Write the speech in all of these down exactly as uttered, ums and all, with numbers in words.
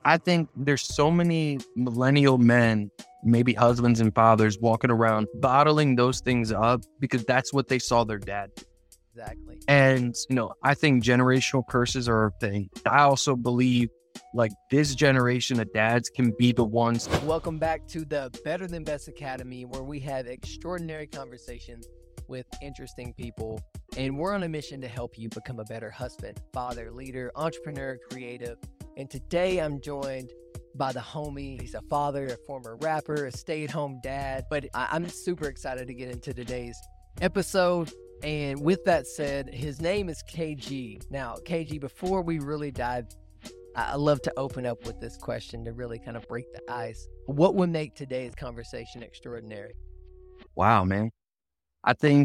I think there's so many millennial men, maybe husbands and fathers, walking around bottling those things up because that's what they saw their dad do. Exactly. And, you know, I think generational curses are a thing. I also believe like this generation of dads can be the ones. Welcome back to the Better Than Best Academy, where we have extraordinary conversations with interesting people. And we're on a mission to help you become a better husband, father, leader, entrepreneur, creative. And today I'm joined by the homie. He's a father, a former rapper, a stay-at-home dad. But I- I'm super excited to get into today's episode. And with that said, his name is K G. Now, K G, before we really dive, I love to open up with this question to really kind of break the ice. What would make today's conversation extraordinary? Wow, man. I think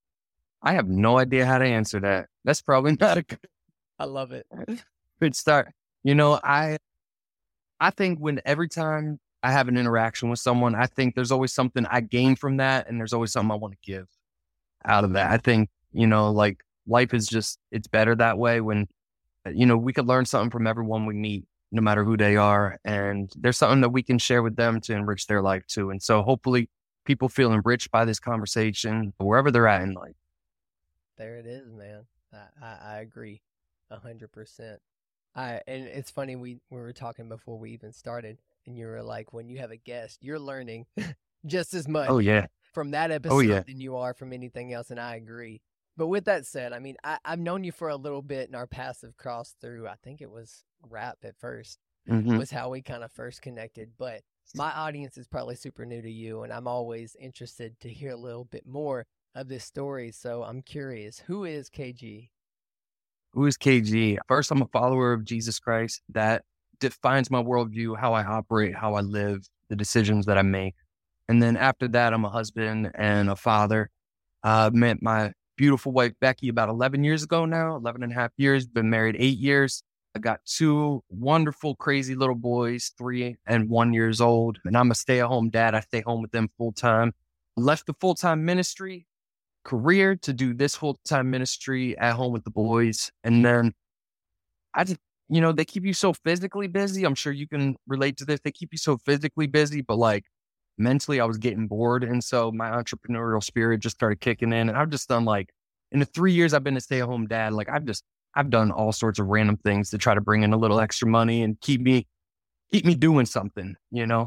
I have no idea how to answer that. That's probably not a good, I love it. good start. You know, I I think when every time I have an interaction with someone, I think there's always something I gain from that, and there's always something I want to give out of that. I think, you know, like life is just, it's better that way when, you know, we could learn something from everyone we meet, no matter who they are. And there's something that we can share with them to enrich their life too. And so hopefully people feel enriched by this conversation wherever they're at in life. There it is, man. I, I, I agree a hundred percent. I, and it's funny, we, we were talking before we even started, and you were like, when you have a guest, you're learning just as much Oh yeah. from that episode Oh yeah. than you are from anything else. And I agree. But with that said, I mean, I, I've known you for a little bit, and our paths have crossed through. I think it was rap at first, Mm-hmm. was how we kind of first connected. But my audience is probably super new to you, and I'm always interested to hear a little bit more of this story. So I'm curious, who is K G? Who is K G? First, I'm a follower of Jesus Christ. That defines my worldview, how I operate, how I live, the decisions that I make. And then after that, I'm a husband and a father. I uh, met my beautiful wife, Becky, about eleven years ago now, eleven and a half years, been married eight years. I got two wonderful, crazy little boys, three and one years old. And I'm a stay-at-home dad. I stay home with them full time. Left the full-time ministry career to do this full-time ministry at home with the boys. And then I just, you know, they keep you so physically busy. I'm sure you can relate to this. They keep you so physically busy, but like mentally I was getting bored. And so my entrepreneurial spirit just started kicking in. And I've just done like, in the three years I've been a stay-at-home dad, like I've just, I've done all sorts of random things to try to bring in a little extra money and keep me, keep me doing something, you know?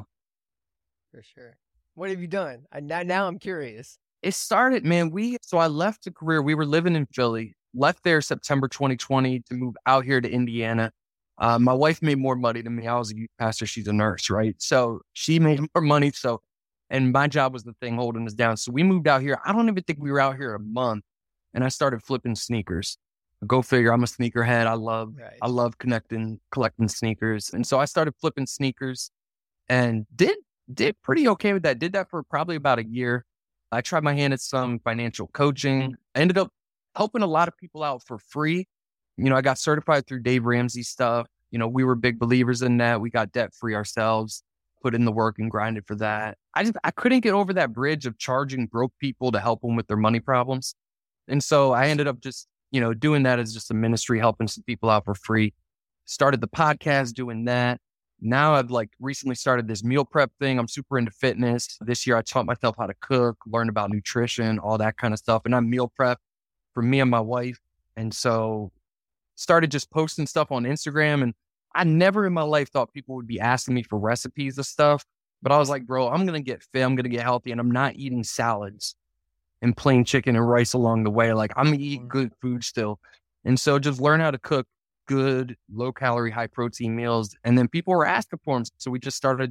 For sure. What have you done? I, now, now I'm curious. It started, man, we, so I left a career. We were living in Philly, left there September twenty twenty to move out here to Indiana. Uh, my wife made more money than me. I was a youth pastor. She's a nurse, right? So she made more money. So, and my job was the thing holding us down. So we moved out here. I don't even think we were out here a month. And I started flipping sneakers. Go figure. I'm a sneakerhead. I love, Right. I love connecting, collecting sneakers. And so I started flipping sneakers and did, did pretty okay with that. Did that for probably about a year. I tried my hand at some financial coaching. I ended up helping a lot of people out for free. You know, I got certified through Dave Ramsey stuff. You know, we were big believers in that. We got debt free ourselves, put in the work and grinded for that. I just, I couldn't get over that bridge of charging broke people to help them with their money problems. And so I ended up just, you know, doing that as just a ministry, helping some people out for free. Started the podcast doing that. Now I've like recently started this meal prep thing. I'm super into fitness. This year I taught myself how to cook, learn about nutrition, all that kind of stuff. And I meal prep for me and my wife. And so started just posting stuff on Instagram. And I never in my life thought people would be asking me for recipes of stuff. But I was like, bro, I'm going to get fit. I'm going to get healthy. And I'm not eating salads and plain chicken and rice along the way. Like I'm going to eat good food still. And so just learn how to cook good, low calorie, high protein meals. And then people were asking for them. So we just started,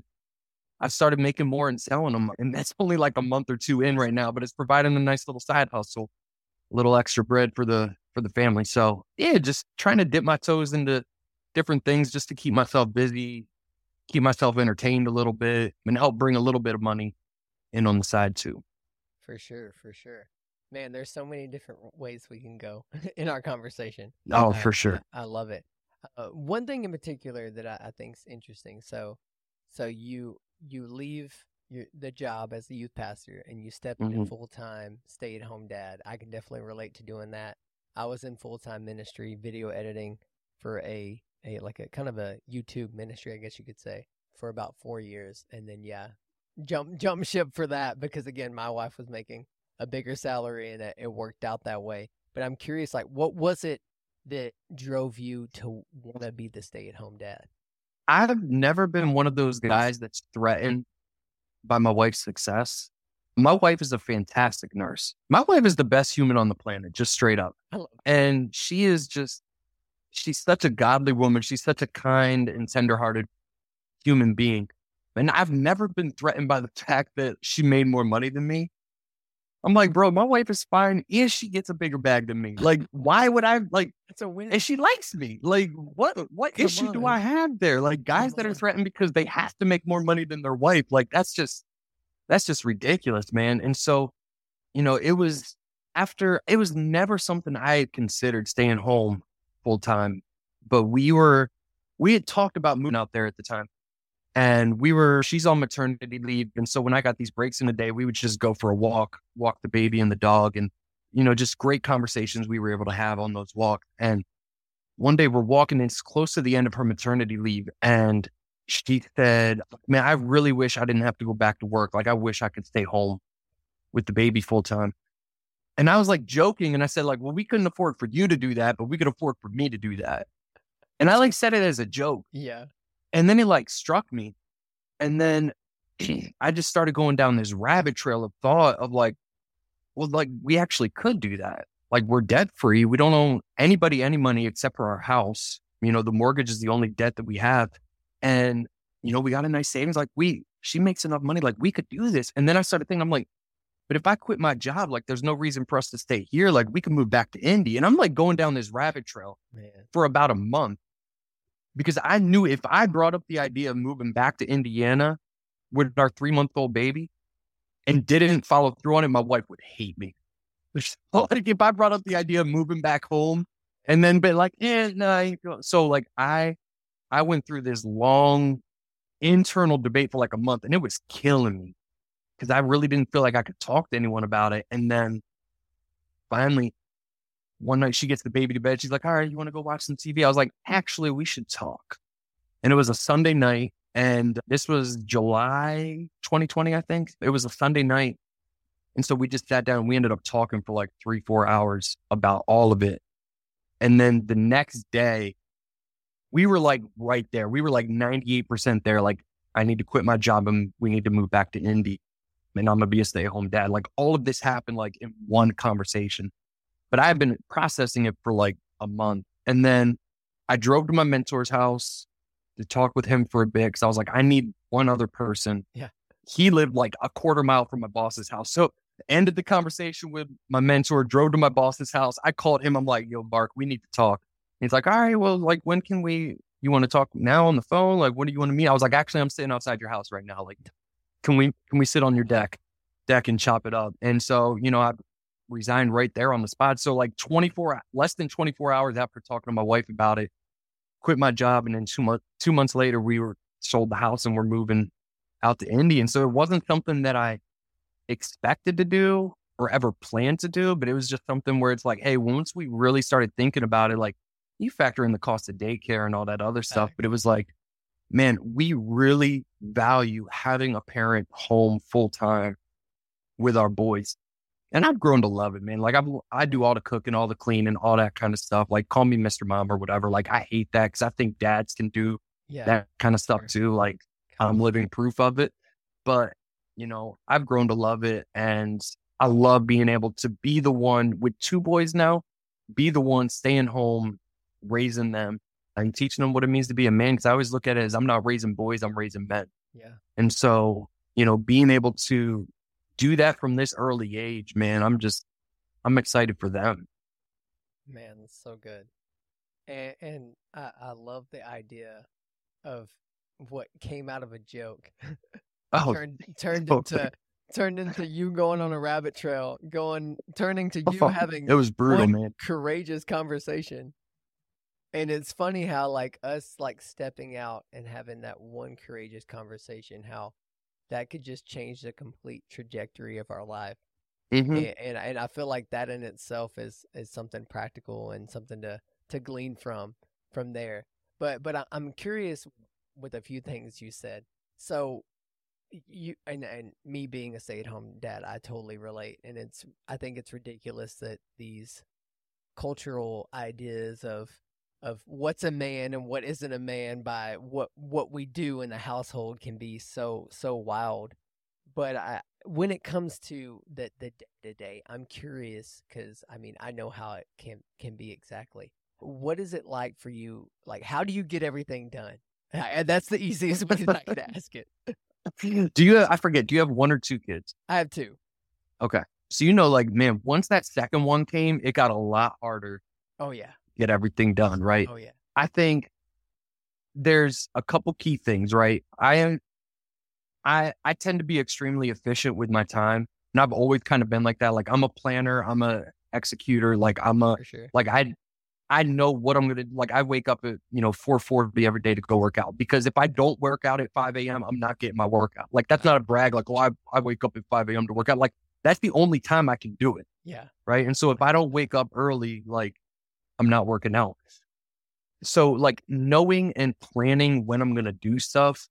I started making more and selling them. And that's only like a month or two in right now, but it's providing a nice little side hustle, a little extra bread for the, for the family. So yeah, just trying to dip my toes into different things just to keep myself busy, keep myself entertained a little bit and help bring a little bit of money in on the side too. For sure. For sure. Man, there's so many different ways we can go in our conversation. Oh, uh, for sure. I, I love it. Uh, one thing in particular that I, I think is interesting. So, so you you leave your, the job as a youth pastor and you step into Mm-hmm. full time stay at home dad. I can definitely relate to doing that. I was in full time ministry, video editing for a a like a kind of a YouTube ministry, I guess you could say, for about four years, and then yeah, jump jump ship for that because again, my wife was making a bigger salary, and it, it worked out that way. But I'm curious, like, what was it that drove you to want to be the stay-at-home dad? I've never been one of those guys that's threatened by my wife's success. My wife is a fantastic nurse. My wife is the best human on the planet, just straight up. I love And she is just, she's such a godly woman. She's such a kind and tenderhearted human being. And I've never been threatened by the fact that she made more money than me. I'm like, bro, my wife is fine if she gets a bigger bag than me. Like, why would I, like, it's a win. and she likes me. Like, what what Come issue do on. I have there? Like, guys Come that are on. threatened because they have to make more money than their wife. Like, that's just, that's just ridiculous, man. And so, you know, it was after, it was never something I had considered staying home full time. But we were, we had talked about moving out there at the time. And we were, she's on maternity leave. And so when I got these breaks in the day, we would just go for a walk, walk the baby and the dog. And, you know, just great conversations we were able to have on those walks. And one day we're walking, and it's close to the end of her maternity leave. And she said, man, I really wish I didn't have to go back to work. Like, I wish I could stay home with the baby full time. And I was like joking. And I said, like, well, we couldn't afford for you to do that, but we could afford for me to do that. And I like said it as a joke. Yeah. And then it like struck me. And then I just started going down this rabbit trail of thought of like, well, like we actually could do that. Like, we're debt free. We don't owe anybody any money except for our house. You know, the mortgage is the only debt that we have. And, you know, we got a nice savings. Like, we, she makes enough money. Like, we could do this. And then I started thinking, I'm like, but if I quit my job, like, there's no reason for us to stay here. Like, we can move back to Indy. And I'm like going down this rabbit trail Man. for about a month. Because I knew if I brought up the idea of moving back to Indiana with our three-month-old baby and didn't follow through on it, my wife would hate me. Like, if I brought up the idea of moving back home and then be like, eh, no. Nah. So like I, I went through this long internal debate for like a month, and it was killing me because I really didn't feel like I could talk to anyone about it. And then finally, one night she gets the baby to bed. She's like, all right, you want to go watch some T V? I was like, actually, we should talk. And it was a Sunday night. And this was July twenty twenty, I think. It was a Sunday night. And so we just sat down and we ended up talking for like three, four hours about all of it. And then the next day, we were like right there. We were like ninety-eight percent there. Like, I need to quit my job and we need to move back to Indy. And I'm going to be a stay-at-home dad. Like, all of this happened like in one conversation. But I had been processing it for like a month. And then I drove to my mentor's house to talk with him for a bit because I was like, I need one other person. Yeah. He lived like a quarter mile from my boss's house. So ended the conversation with my mentor, drove to my boss's house. I called him. I'm like, yo, Mark, we need to talk. And he's like, all right, well, like, when can we, you want to talk now on the phone? Like, when do you want to meet? I was like, actually, I'm sitting outside your house right now. Like, can we, can we sit on your deck, deck and chop it up? And so, you know, I resigned right there on the spot. So like twenty-four, less than twenty-four hours after talking to my wife about it, quit my job. And then two months, two months later, we were sold the house and we're moving out to Indy. And so it wasn't something that I expected to do or ever planned to do, but it was just something where it's like, hey, once we really started thinking about it, like, you factor in the cost of daycare and all that other stuff, but it was like, man, we really value having a parent home full time with our boys. And I've grown to love it, man. Like, I've, I do all the cooking, all the cleaning, all that kind of stuff. Like, call me Mister Mom or whatever. Like, I hate that because I think dads can do Yeah. that kind of stuff Sure. too. Like, I'm living proof of it. But, you know, I've grown to love it. And I love being able to be the one with two boys now, be the one staying home, raising them and teaching them what it means to be a man. Because I always look at it as I'm not raising boys, I'm raising men. Yeah. And so, you know, being able to do that from this early age, man, I'm just, I'm excited for them. Man, that's so good. And, and I, I love the idea of what came out of a joke Oh, turned turned oh, into turned into you going on a rabbit trail, going turning to you oh, having it was brutal, one man. courageous conversation. And it's funny how like us like stepping out and having that one courageous conversation, how that could just change the complete trajectory of our life. Mm-hmm. And, and and I feel like that in itself is is something practical and something to to glean from from there. But but I, I'm curious with a few things you said. So you and and me being a stay-at-home dad, I totally relate. And it's I think it's ridiculous that these cultural ideas of of what's a man and what isn't a man by what what we do in the household can be so so wild. But I when it comes to the the day to day, I'm curious because I mean I know how it can can be exactly. What is it like for you? Like, how do you get everything done? And that's the easiest way that I could ask it. Do you, I forget, do you have one or two kids? I have two. Okay. So, you know, like, man, once that second one came, it got a lot harder Oh, yeah. to get everything done, right? Oh, yeah. I think there's a couple key things, right? I am, I, I tend to be extremely efficient with my time. And I've always kind of been like that. Like, I'm a planner, I'm a executor. Like, I'm a, For sure. like, I, I know what I'm going to, like, I wake up at, you know, four forty every day to go work out, because if I don't work out at five a.m., I'm not getting my workout. Like, that's not a brag. Like, oh, I, I wake up at five a.m. to work out. Like, that's the only time I can do it. Yeah. Right. And so if I don't wake up early, like, I'm not working out. So, like, knowing and planning when I'm going to do stuff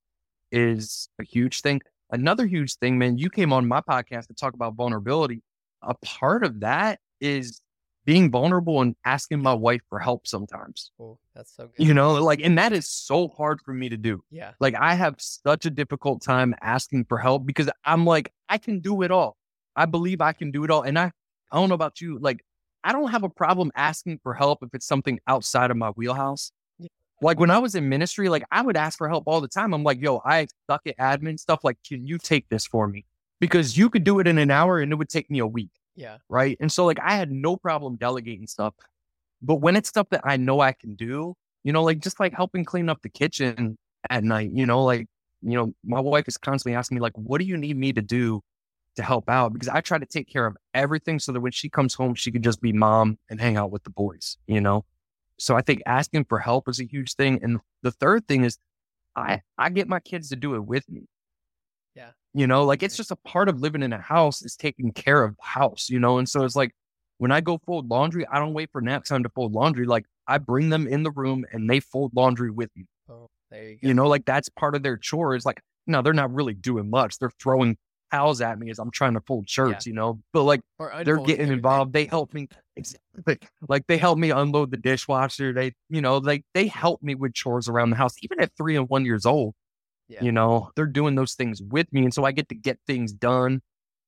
is a huge thing. Another huge thing, man, you came on my podcast to talk about vulnerability. A part of that is being vulnerable and asking my wife for help sometimes. Oh, that's so good. You know, like, and that is so hard for me to do. Yeah. Like, I have such a difficult time asking for help because I'm like, I can do it all. I believe I can do it all. And I, I don't know about you, like, I don't have a problem asking for help if it's something outside of my wheelhouse. Yeah. Like, when I was in ministry, like, I would ask for help all the time. I'm like, yo, I suck at admin stuff. Like, can you take this for me? Because you could do it in an hour and it would take me a week. Yeah. Right. And so, like, I had no problem delegating stuff. But when it's stuff that I know I can do, you know, like, just like helping clean up the kitchen at night, you know, like, you know, my wife is constantly asking me, like, what do you need me to do to help out? Because I try to take care of everything so that when she comes home, she can just be mom and hang out with the boys, you know? So I think asking for help is a huge thing. And the third thing is I, I get my kids to do it with me. Yeah. You know, like, it's just a part of living in a house is taking care of the house, you know? And so it's like, when I go fold laundry, I don't wait for nap time to fold laundry. Like, I bring them in the room and they fold laundry with me. Oh, there you go. You know, like, that's part of their chore. Is like, no, they're not really doing much. They're throwing towels at me as I'm trying to fold shirts, Yeah. you know, but like, Or they're unfolding getting everything. involved. They help me. Exactly. Like, they help me unload the dishwasher. They, you know, like, they help me with chores around the house, even at three and one years old. Yeah. You know, they're doing those things with me. And so I get to get things done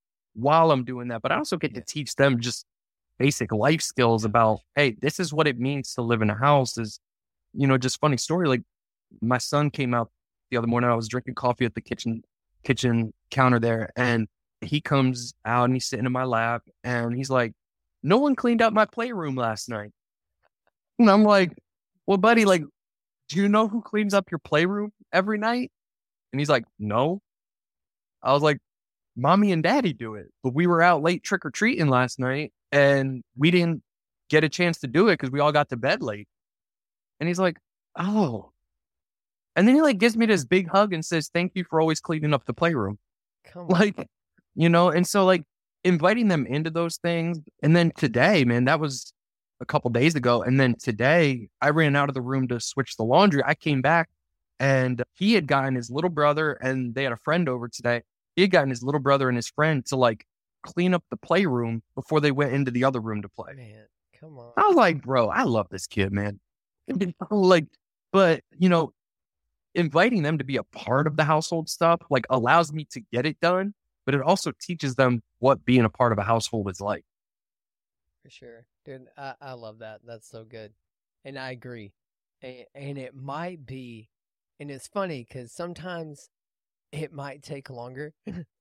while I'm doing that. But I also get Yeah. to teach them just basic life skills about, hey, this is what it means to live in a house. Is, you know, just funny story. Like, my son came out the other morning. I was drinking coffee at the kitchen, kitchen counter there. And he comes out and he's sitting in my lap and he's like, no one cleaned up my playroom last night. And I'm like, well, buddy, like, do you know who cleans up your playroom every night? And he's like, no. I was like, mommy and daddy do it. But we were out late trick-or-treating last night and we didn't get a chance to do it because we all got to bed late. And he's like, oh. And then he like gives me this big hug and says, thank you for always cleaning up the playroom. Come on. Like, you know, and so like inviting them into those things. And then today, man, that was a couple days ago. And then today I ran out of the room to switch the laundry. I came back and he had gotten his little brother and they had a friend over today. He had gotten his little brother and his friend to like clean up the playroom before they went into the other room to play. Man, come on. I was like, bro, I love this kid, man. Like, but you know, inviting them to be a part of the household stuff like allows me to get it done, but it also teaches them what being a part of a household is like. For sure. Dude, I, I love that. That's so good. And I agree. And, and it might be, and it's funny because sometimes it might take longer.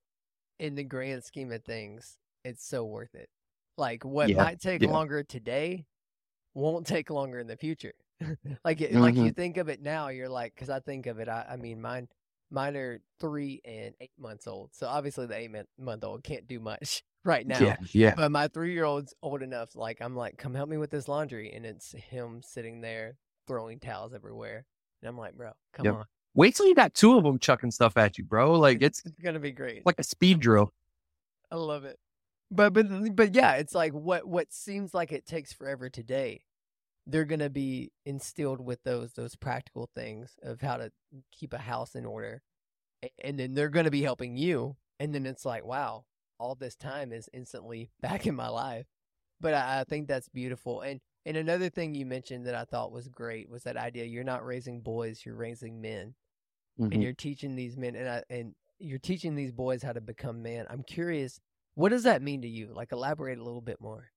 In the grand scheme of things, it's so worth it. Like what Yeah, might take yeah. longer today won't take longer in the future. like it, Mm-hmm. like you think of it now, you're like, because I think of it. I, I mean, mine, mine are three and eight months old. So obviously the eight month month old can't do much right now. Yeah, yeah. But my three year old's old enough. Like I'm like, come help me with this laundry, and it's him sitting there throwing towels everywhere, and I'm like, bro, come Yep. on, Wait till you got two of them chucking stuff at you, bro. Like it's it's gonna be great. like a speed drill. I love it. But but but yeah, it's like what what seems like it takes forever today they're going to be instilled with those those practical things of how to keep a house in order. And then they're going to be helping you. And then it's like, wow, all this time is instantly back in my life. But I, I think that's beautiful. And and another thing you mentioned that I thought was great was that idea you're not raising boys, you're raising men. Mm-hmm. And you're teaching these men and I, and you're teaching these boys how to become men. I'm curious, what does that mean to you? Like, elaborate a little bit more.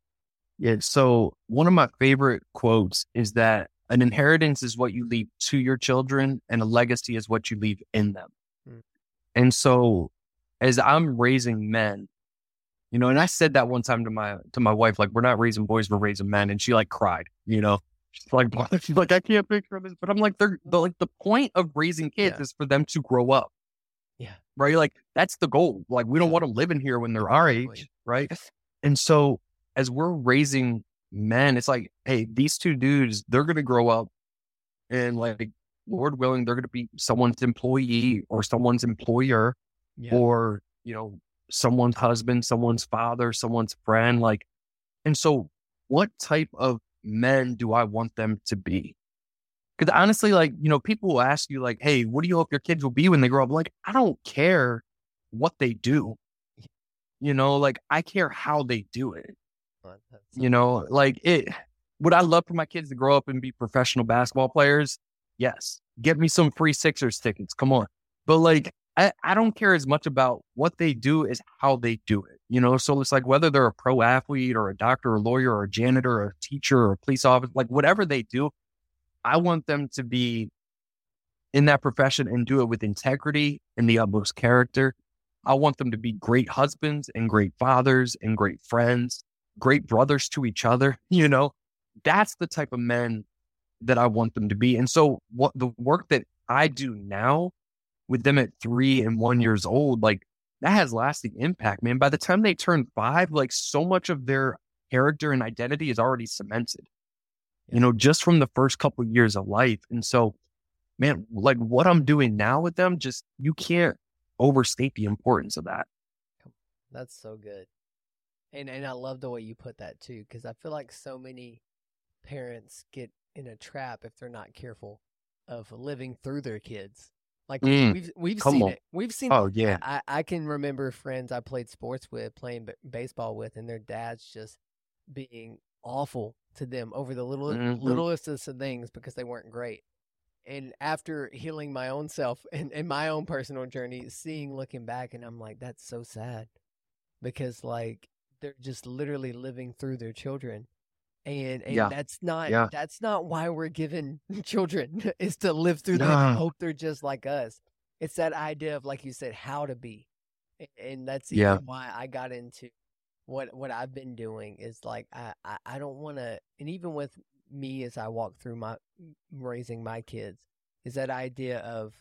Yeah. So one of my favorite quotes is that an inheritance is what you leave to your children and a legacy is what you leave in them. Hmm. And so as I'm raising men, you know, and I said that one time to my, to my wife, like, we're not raising boys, we're raising men. And she like cried, you know, she's like, she's like, I can't picture this, but I'm like, they're, they're like, the point of raising kids yeah. is for them to grow up. Yeah. Right. Like, that's the goal. Like, we don't yeah. want to live in here when they're our age. Right. And so as we're raising men, it's like, hey, these two dudes, they're going to grow up and, like, Lord willing, they're going to be someone's employee or someone's employer yeah. or, you know, someone's husband, someone's father, someone's friend. Like, and so what type of men do I want them to be? Because honestly, like, you know, people will ask you like, hey, what do you hope your kids will be when they grow up? Like, I don't care what they do. You know, like, I care how they do it. You know, like it, would I love for my kids to grow up and be professional basketball players? Yes. Get me some free Sixers tickets. Come on. But like, I, I don't care as much about what they do as how they do it. You know, so it's like whether they're a pro athlete or a doctor or a lawyer or a janitor or a teacher or a police officer, like whatever they do, I want them to be in that profession and do it with integrity and the utmost character. I want them to be great husbands and great fathers and great friends, great brothers to each other. You know, that's the type of men that I want them to be. And so what the work that I do now with them at three and one years old, like that has lasting impact, man. By the time they turn five, like so much of their character and identity is already cemented, yeah. you know, just from the first couple of years of life. And so, man, like what I'm doing now with them, just, you can't overstate the importance of that. That's so good. And and I love the way you put that too, because I feel like so many parents get in a trap if they're not careful of living through their kids. Like mm, we've we've seen on. it. We've seen. Oh yeah. I, I can remember friends I played sports with, playing b- baseball with, and their dads just being awful to them over the little mm-hmm. littlest of things because they weren't great. And after healing my own self and, and my own personal journey, seeing, looking back, and I'm like, that's so sad, because like they're just literally living through their children. And and yeah. that's not yeah. that's not why we're given children, is to live through no. them and hope they're just like us. It's that idea of, like you said, how to be. And that's even yeah. why I got into what what I've been doing is like I, I, I don't want to, and even with me as I walk through my raising my kids, is that idea of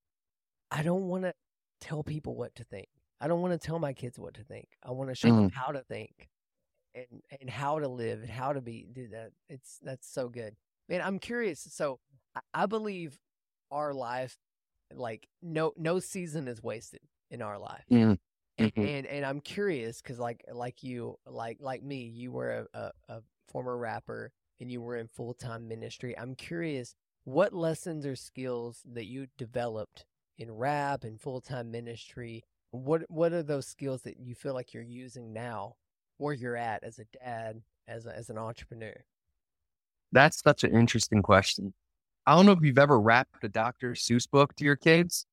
I don't want to tell people what to think. I don't want to tell my kids what to think. I want to show mm. them how to think. And, and how to live and how to be, do that. It's, that's so good. Man, I'm curious. So I, I believe our life, like no, no season is wasted in our life. Mm-hmm. And, and, and I'm curious because like, like you, like, like me, you were a, a, a former rapper and you were in full-time ministry. I'm curious what lessons or skills that you developed in rap and full-time ministry. What, what are those skills that you feel like you're using now, where you're at as a dad, as a, as an entrepreneur? That's such an interesting question. I don't know if you've ever rapped a Doctor Seuss book to your kids.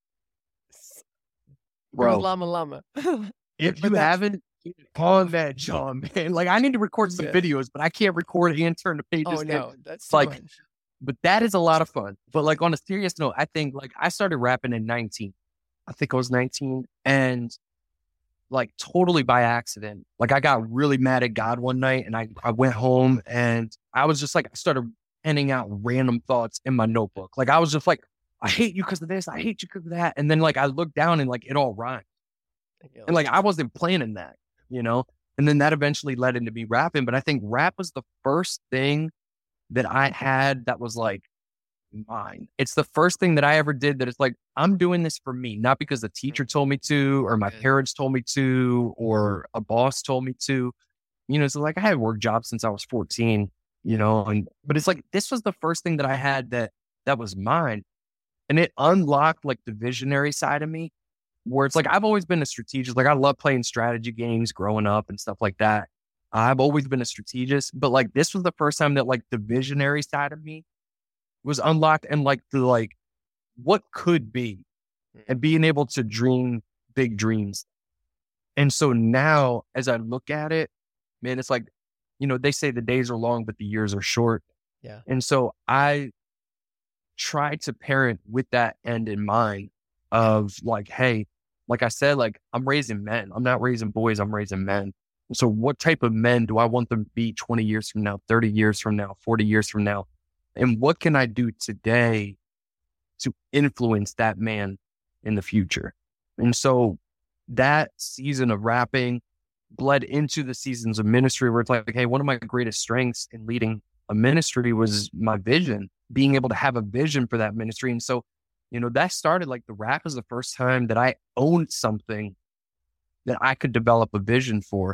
Bro, llama llama. If you haven't, on that, John, man. Like, I need to record some yeah. videos, but I can't record and turn the pages. Oh no, that's like, much. But that is a lot of fun. But like on a serious note, I think like I started rapping at nineteen. I think I was nineteen, and like totally by accident. Like I got really mad at God one night, and I, I went home and I was just like, I started penning out random thoughts in my notebook. Like I was just like, I hate you because of this. I hate you because of that. And then like I looked down and like it all rhymed. And like I wasn't planning that, you know? And then that eventually led into me rapping. But I think rap was the first thing that I had that was like mine. It's the first thing that I ever did that is like, I'm doing this for me, not because the teacher told me to, or my parents told me to, or a boss told me to. You know, so like I had work jobs since I was fourteen. you know, and, but it's like, this was the first thing that I had that, that was mine. And it unlocked like the visionary side of me where it's like, I've always been a strategist. Like I love playing strategy games growing up and stuff like that. I've always been a strategist, but like, this was the first time that like the visionary side of me was unlocked and like the, like what could be and being able to dream big dreams. And so now as I look at it, man, it's like, you know, they say the days are long, but the years are short. Yeah. And so I try to parent with that end in mind of like, hey, like I said, like I'm raising men. I'm not raising boys. I'm raising men. So what type of men do I want them to be twenty years from now, thirty years from now, forty years from now? And what can I do today to influence that man in the future? And so that season of rapping bled into the seasons of ministry where it's like, hey, one of my greatest strengths in leading a ministry was my vision, being able to have a vision for that ministry. And so, you know, that started like the rap is the first time that I owned something that I could develop a vision for.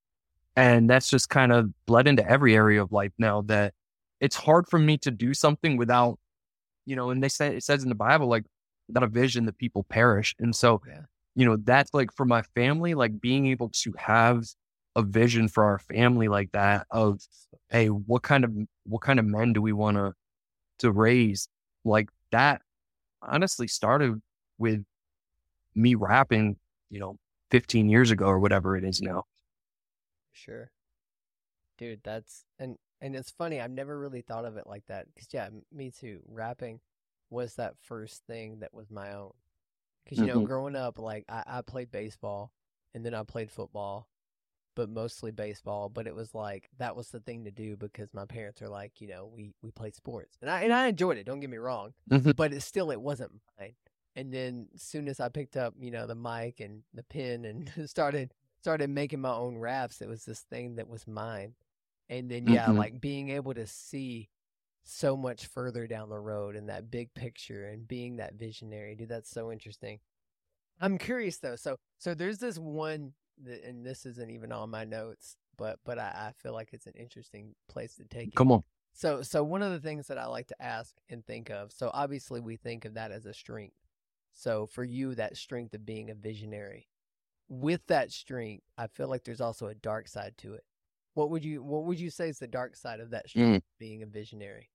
And that's just kind of bled into every area of life now that it's hard for me to do something without, you know, and they say, it says in the Bible, like without a vision, the people perish. And so, Yeah. you know, that's like for my family, like being able to have a vision for our family like that of, hey, what kind of, what kind of men do we want to, to raise? Like that honestly started with me rapping, you know, fifteen years ago or whatever it is now. Sure. Dude, that's, and, and it's funny. I've never really thought of it like that. Cause yeah, m- me too. Rapping was that first thing that was my own. Cause you know, Mhm. growing up, like I, I played baseball and then I played football, but mostly baseball. But it was like, that was the thing to do because my parents are like, you know, we, we played sports and I, and I enjoyed it. Don't get me wrong, Mhm. but it still, it wasn't mine. And then as soon as I picked up, you know, the mic and the pen and started, started making my own raps, it was this thing that was mine. And then, yeah, Mhm. like being able to see so much further down the road and that big picture and being that visionary, dude, that's so interesting. I'm curious though. So, so there's this one, that, and this isn't even on my notes, but, but I, I feel like it's an interesting place to take it. Come on. So, so one of the things that I like to ask and think of, so obviously we think of that as a strength. So for you, that strength of being a visionary, with that strength, I feel like there's also a dark side to it. What would you What would you say is the dark side of that strength, Mm. being a visionary?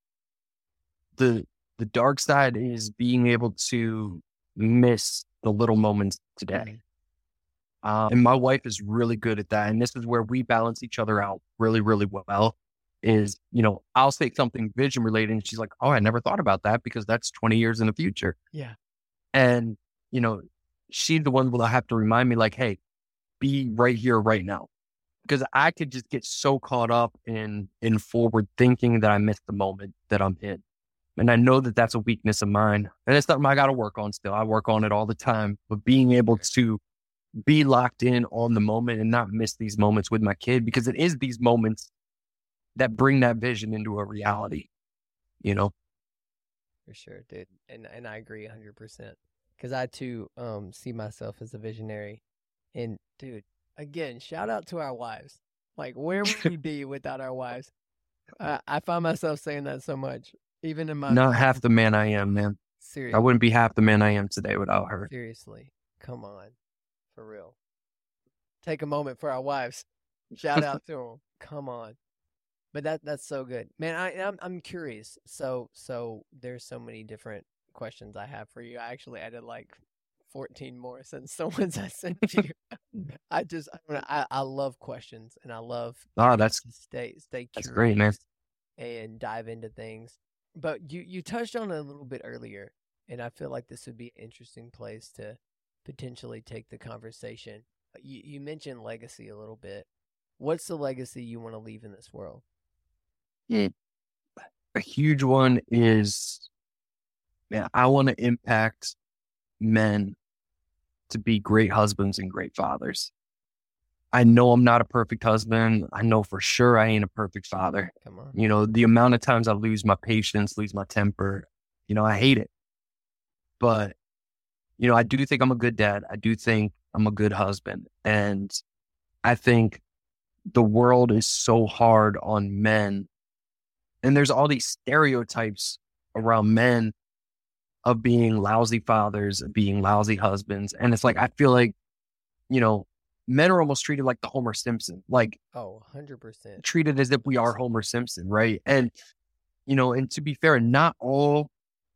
The, the dark side is being able to miss the little moments today. Um, and my wife is really good at that. And this is where we balance each other out really, really well is, you know, I'll say something vision related and she's like, oh, I never thought about that because that's twenty years in the future. Yeah, And, you know, she's the one will have to remind me like, hey, be right here, right now. Because I could just get so caught up in, in forward thinking that I miss the moment that I'm in. And I know that that's a weakness of mine. And it's something I got to work on still. I work on it all the time, but being able to be locked in on the moment and not miss these moments with my kid, because it is these moments that bring that vision into a reality, you know? for sure, dude. And and I agree one hundred percent. Because I too um see myself as a visionary. And dude, again, shout out to our wives. Like, where would we be without our wives? I, I find myself saying that so much, even in my Not half the man I am, man. I serious. wouldn't be half the man I am today without her. Seriously, come on, for real. Take a moment for our wives. Shout out to them. Come on. But that that's so good, man. I I'm I'm curious. So so there's so many different questions I have for you. I actually added like fourteen more since the ones I sent you. I just I, don't know, I I love questions and I love Oh, that's, to stay stay that's great, man. curious and dive into things. But you you touched on it a little bit earlier, and I feel like this would be an interesting place to potentially take the conversation. You you mentioned legacy a little bit. What's the legacy you want to leave in this world? Yeah. A huge one is, man, I want to impact men to be great husbands and great fathers. I know I'm not a perfect husband. I know for sure I ain't a perfect father. Come on. You know, the amount of times I lose my patience, lose my temper, you know, I hate it. But, you know, I do think I'm a good dad. I do think I'm a good husband. And I think the world is so hard on men And there's all these stereotypes around men of being lousy fathers, of being lousy husbands. And it's like, I feel like, you know, men are almost treated like the Homer Simpson, like Oh, one hundred percent. treated as if we are Homer Simpson, right? And, you know, and to be fair, not all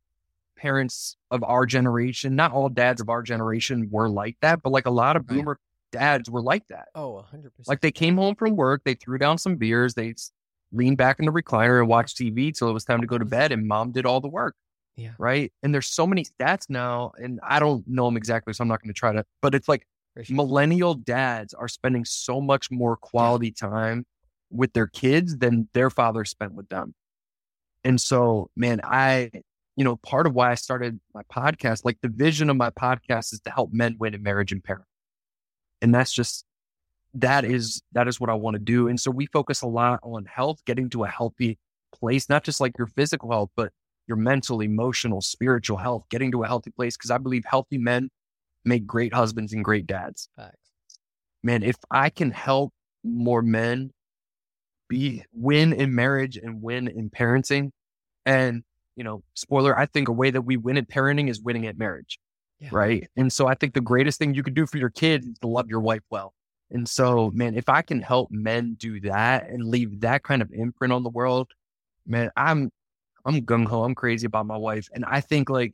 parents of our generation, not all dads of our generation were like that, but like a lot of Right. boomer dads were like that. Oh, one hundred percent. Like they came home from work, they threw down some beers, they s- leaned back in the recliner and watched T V till it was time to go to bed, and mom did all the work, Yeah. right? And there's so many stats now, and I don't know them exactly, so I'm not going to try to, but it's like For sure. millennial dads are spending so much more quality time with their kids than their father spent with them. And so, man, I, you know, part of why I started my podcast, like the vision of my podcast is to help men win in marriage and parent. And that's just, that is, that is what I want to do. And so we focus a lot on health, getting to a healthy place, not just like your physical health, but your mental, emotional, spiritual health, getting to a healthy place. Cause I believe healthy men make great husbands and great dads. Facts. Man, if I can help more men be win in marriage and win in parenting, and you know, spoiler, I think a way that we win at parenting is winning at marriage, Yeah. right? And so I think the greatest thing you could do for your kids is to love your wife well. And so, man, if I can help men do that and leave that kind of imprint on the world, man, I'm I'm gung ho. I'm crazy about my wife, and I think like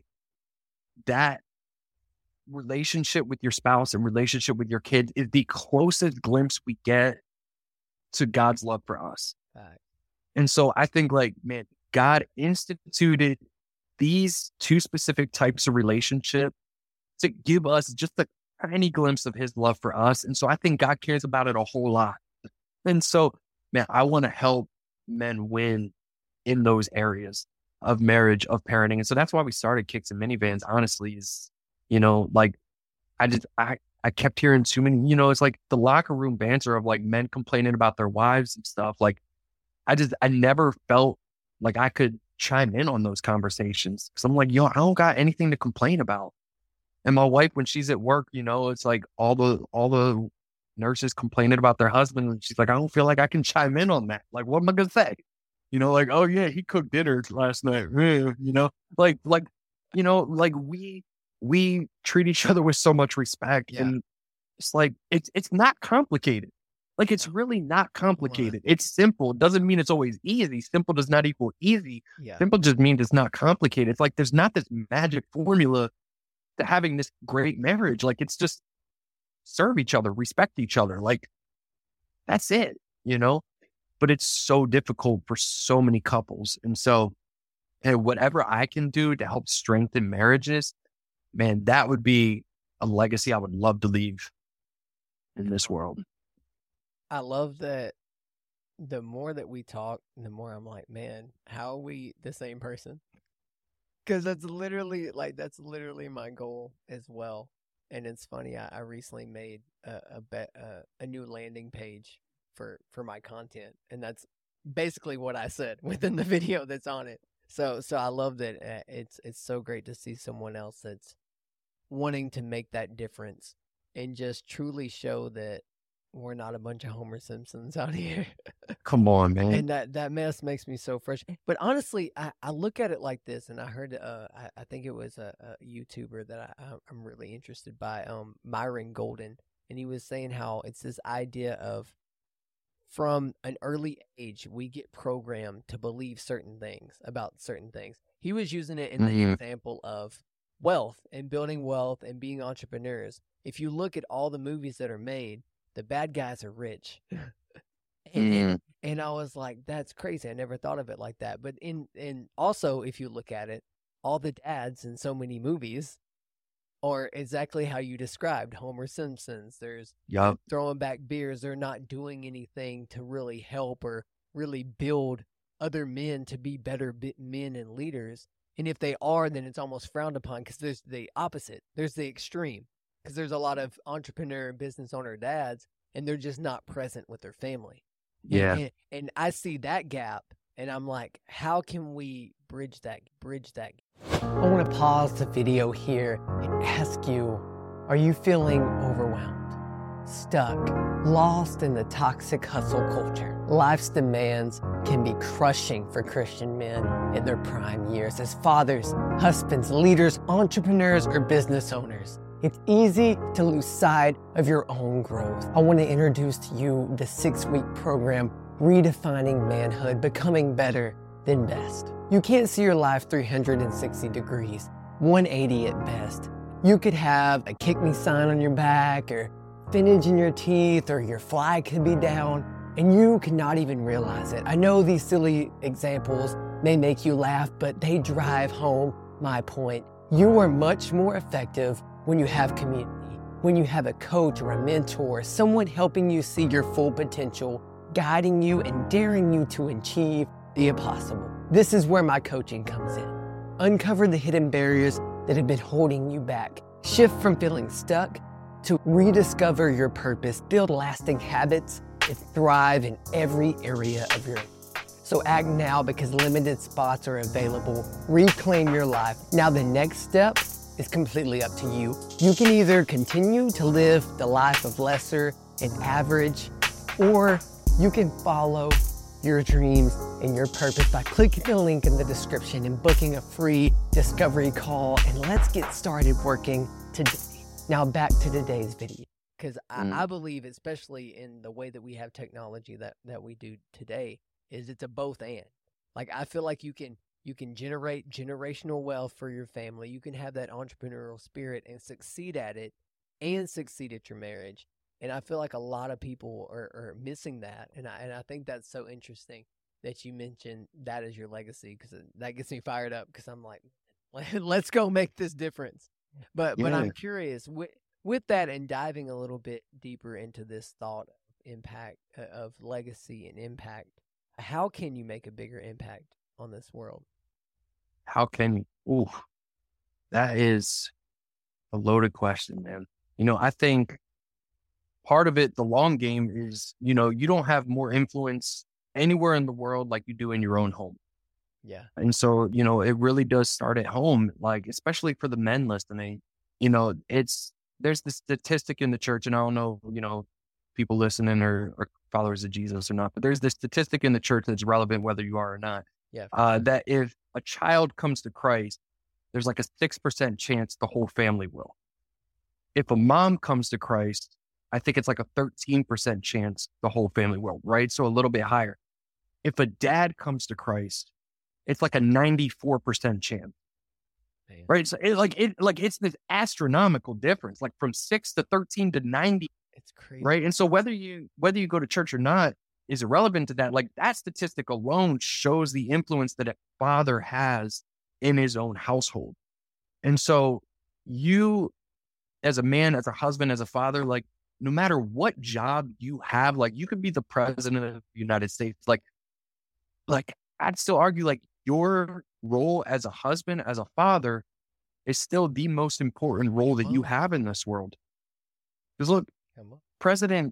that relationship with your spouse and relationship with your kids is the closest glimpse we get to God's love for us. Facts. And so I think like, man, God instituted these two specific types of relationship to give us just a tiny glimpse of his love for us. And so I think God cares about it a whole lot. And so, man, I want to help men win in those areas of marriage, of parenting. And so that's why we started Kicks and Minivans, honestly, is, you know, like I just, I, I kept hearing too many, you know, it's like the locker room banter of like men complaining about their wives and stuff. Like I just, I never felt like I could chime in on those conversations. Cause I'm like, yo, I don't got anything to complain about. And my wife, when she's at work, you know, it's like all the, all the nurses complaining about their husband. And she's like, I don't feel like I can chime in on that. Like, what am I going to say? You know, like, oh yeah, he cooked dinner last night. Eh, You know, like, like, you know, like we, we treat each other with so much respect. Yeah. And it's like, it's, it's not complicated. Like, it's really not complicated. It's simple. It doesn't mean it's always easy. Simple does not equal easy. Yeah. Simple just means it's not complicated. It's like, there's not this magic formula to having this great marriage. Like, it's just serve each other, respect each other. Like, that's it, you know? But it's so difficult for so many couples. And so, and whatever I can do to help strengthen marriages, man, that would be a legacy I would love to leave in this world. I love that the more that we talk, the more I'm like, man, how are we the same person? Because that's literally like, that's literally my goal as well. And it's funny, I, I recently made a a, bet, uh, a new landing page for, for my content. And that's basically what I said within the video that's on it. So, so I love that. Uh, it's, it's so great to see someone else that's wanting to make that difference and just truly show that we're not a bunch of Homer Simpsons out here. Come on, man. And that, that mess makes me so fresh. But honestly, I, I look at it like this, and I heard, uh, I, I think it was a, a YouTuber that I, I'm really interested by, um, Myron Golden. And he was saying how it's this idea of from an early age, we get programmed to believe certain things about certain things. He was using it in the Mhm. example of wealth and building wealth and being entrepreneurs. If you look at all the movies that are made, the bad guys are rich. and, and, and I was like, that's crazy. I never thought of it like that. But in, and also, if you look at it, all the dads in so many movies are exactly how you described Homer Simpsons. There's Yup. throwing back beers. They're not doing anything to really help or really build other men to be better bi- men and leaders. And if they are, then it's almost frowned upon because there's the opposite. There's the extreme. Because there's a lot of entrepreneur and business owner dads, and they're just not present with their family. Yeah. And, and, and I see that gap, and I'm like, how can we bridge that, bridge that? I want to pause the video here and ask you, are you feeling overwhelmed? stuck, lost in the toxic hustle culture. Life's demands can be crushing for Christian men in their prime years as fathers, husbands, leaders, entrepreneurs, or business owners. It's easy to lose sight of your own growth. I want to introduce to you the six-week program, Redefining Manhood, Becoming Better Than Best. You can't see your life three hundred sixty degrees, one eighty at best. You could have a kick me sign on your back, or spinach in your teeth, or your fly could be down, and you could not even realize it. I know these silly examples may make you laugh, but they drive home my point. You are much more effective when you have community, when you have a coach or a mentor, someone helping you see your full potential, guiding you and daring you to achieve the impossible. This is where my coaching comes in. Uncover the hidden barriers that have been holding you back. Shift from feeling stuck to rediscover your purpose, build lasting habits, and thrive in every area of your life. So act now, because limited spots are available. Reclaim your life. Now the next step is completely up to you. You can either continue to live the life of lesser and average, or you can follow your dreams and your purpose by clicking the link in the description and booking a free discovery call, and let's get started working today. Now back to today's video. Because I, mm. I believe, especially in the way that we have technology that, that we do today, is it's a both and. Like, I feel like you can you can generate generational wealth for your family. You can have that entrepreneurial spirit and succeed at it and succeed at your marriage. And I feel like a lot of people are, are missing that. And I, and I think that's so interesting that you mentioned that as your legacy, because that gets me fired up, because I'm like, let's go make this difference. But, yeah. but I'm curious, with, with that, and diving a little bit deeper into this thought of impact, uh, of legacy and impact, how can you make a bigger impact on this world? How can you? Ooh, that is a loaded question, man. You know, I think part of it, the long game, is, you know, you don't have more influence anywhere in the world like you do in your own home. Yeah. And so, you know, it really does start at home, like, especially for the men listening. You know, it's, there's this statistic in the church, and I don't know, you know, people listening are, are followers of Jesus or not, but there's this statistic in the church that's relevant whether you are or not. Yeah. Uh, that if a child comes to Christ, there's like a six percent chance the whole family will. If a mom comes to Christ, I think it's like a thirteen percent chance the whole family will, right? So a little bit higher. If a dad comes to Christ, it's like a ninety-four percent chance. Man. Right? So it, like it, like it's this astronomical difference, like from six to thirteen to ninety. It's crazy. Right. And so whether you, whether you go to church or not is irrelevant to that. Like, that statistic alone shows the influence that a father has in his own household. And so you, as a man, as a husband, as a father, like, no matter what job you have, like, you could be the president of the United States. Like, like I'd still argue, like, your role as a husband, as a father, is still the most important role that you have in this world. Because look, president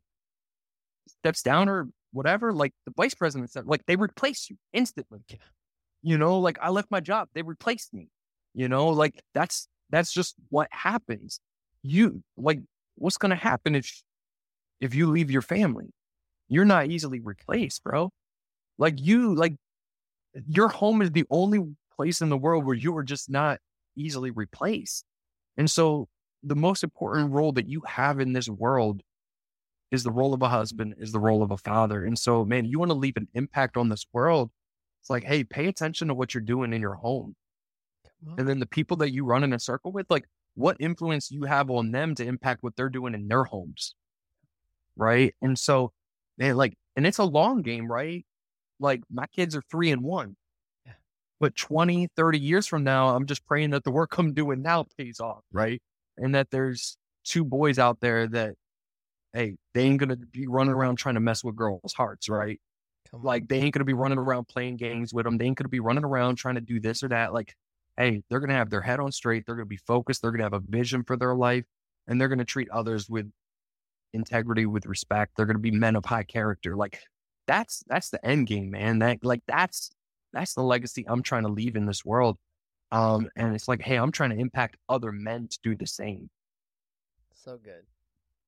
steps down or whatever, like the vice president said, like, they replace you instantly. Yeah. You know, like, I left my job, they replaced me. You know, like, that's that's just what happens. You, like, what's going to happen if if you leave your family? You're not easily replaced, bro. Like, you, like, your home is the only place in the world where you are just not easily replaced. And so the most important role that you have in this world is the role of a husband, is the role of a father. And so, man, you want to leave an impact on this world. It's like, hey, pay attention to what you're doing in your home. And then the people that you run in a circle with, like, what influence you have on them to impact what they're doing in their homes. Right. And so, man, like, and it's a long game, right? Like, my kids are three and one, yeah. But twenty, thirty years from now, I'm just praying that the work I'm doing now pays off. Right. And that there's two boys out there that, hey, they ain't going to be running around trying to mess with girls' hearts, right? Like, they ain't going to be running around playing games with them. They ain't going to be running around trying to do this or that. Like, hey, they're going to have their head on straight. They're going to be focused. They're going to have a vision for their life, and they're going to treat others with integrity, with respect. They're going to be men of high character. Like, that's, that's the end game, man. That, like, that's, that's the legacy I'm trying to leave in this world. Um, and it's like, hey, I'm trying to impact other men to do the same. So good.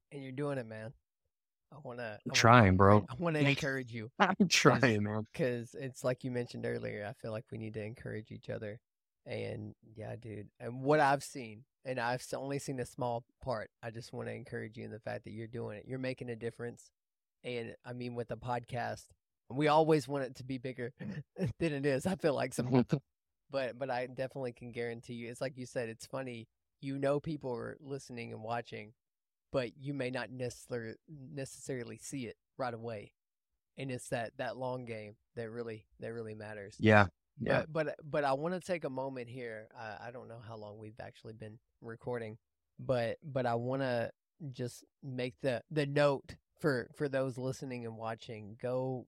and you're doing it, man. I want to I'm trying, bro. I want to encourage you. I'm trying, man. Because it's like you mentioned earlier, I feel like we need to encourage each other. And yeah, dude. And what I've seen, and I've only seen a small part, I just want to encourage you in the fact that you're doing it. You're making a difference. And I mean, with the podcast, we always want it to be bigger than it is. I feel like some, but but I definitely can guarantee you. It's like you said. It's funny. You know, people are listening and watching, but you may not necessarily necessarily see it right away. And it's that, that long game that really that really matters. Yeah, yeah. But but, but I want to take a moment here. I, I don't know how long we've actually been recording, but but I want to just make the, the note for, for those listening and watching. Go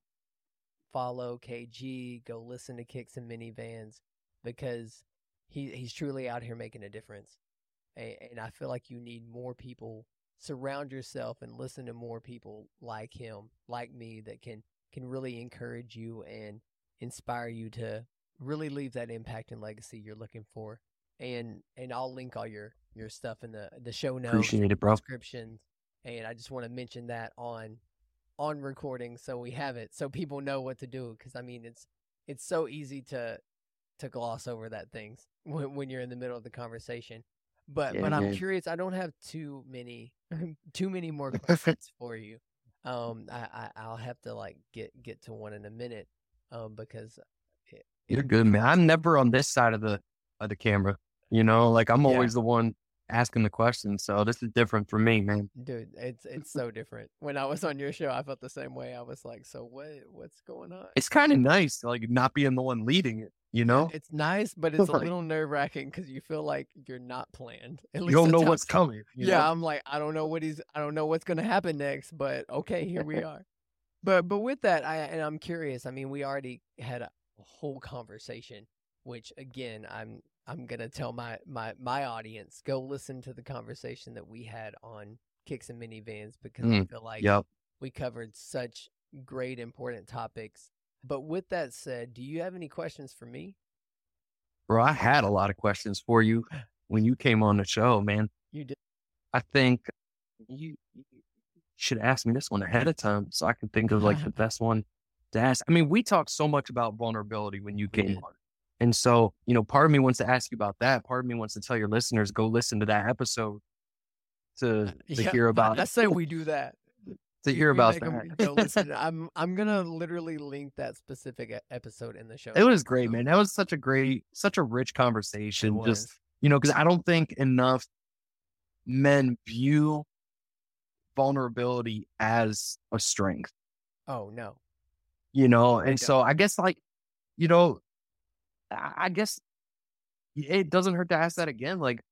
follow K G. Go listen to Kicks and Minivans, because he he's truly out here making a difference. And, and I feel like you need more people. Surround yourself and listen to more people like him, like me, that can can really encourage you and inspire you to really leave that impact and legacy you're looking for. And and I'll link all your your stuff in the the show notes, Appreciate it, bro. descriptions. And I just want to mention that on on recording, so we have it, so people know what to do. Because I mean, it's it's so easy to to gloss over that things when when you're in the middle of the conversation. But Yeah, but I'm yeah. curious. I don't have too many too many more questions for you. Um, I, I I'll have to like get get to one in a minute. Um, because it, You're good, man. I'm never on this side of the of the camera. You know, like I'm Yeah. always the one asking the questions. So this is different for me, man. dude, it's it's so different. When I was on your show, I felt the same way. I was like, so what what's going on? It's kind of nice, to, like not being the one leading it. You know, It's nice, but it's a Right. little nerve wracking because you feel like you're not planned. At you least don't that's know how what's it feels. coming. you Yeah, know? I'm like, I don't know what he's, I don't know what's gonna happen next, but okay, here we are. But but with that, I and I'm curious. I mean, we already had a whole conversation, which again, I'm I'm gonna tell my my my audience, go listen to the conversation that we had on Kicks and Minivans, because I Mm, feel like Yep. we covered such great important topics. But with that said, do you have any questions for me? Bro, I had a lot of questions for you when you came on the show, man. You did. I think you, you should ask me this one ahead of time so I can think of like the best one to ask. I mean, we talked so much about vulnerability when you We came did. on. And so, you know, part of me wants to ask you about that. Part of me wants to tell your listeners, go listen to that episode to, to Yeah, hear about I say we do that. to We- hear we about make 'em that. go listen. I'm I'm gonna literally link that specific e- episode in the show. It was great, So, man. That was such a great, such a rich It conversation. Just, was. you know, because I don't think enough men view vulnerability as a strength, Oh no. you know? They And so I guess like, you know, I I guess it doesn't hurt to ask that again. Like,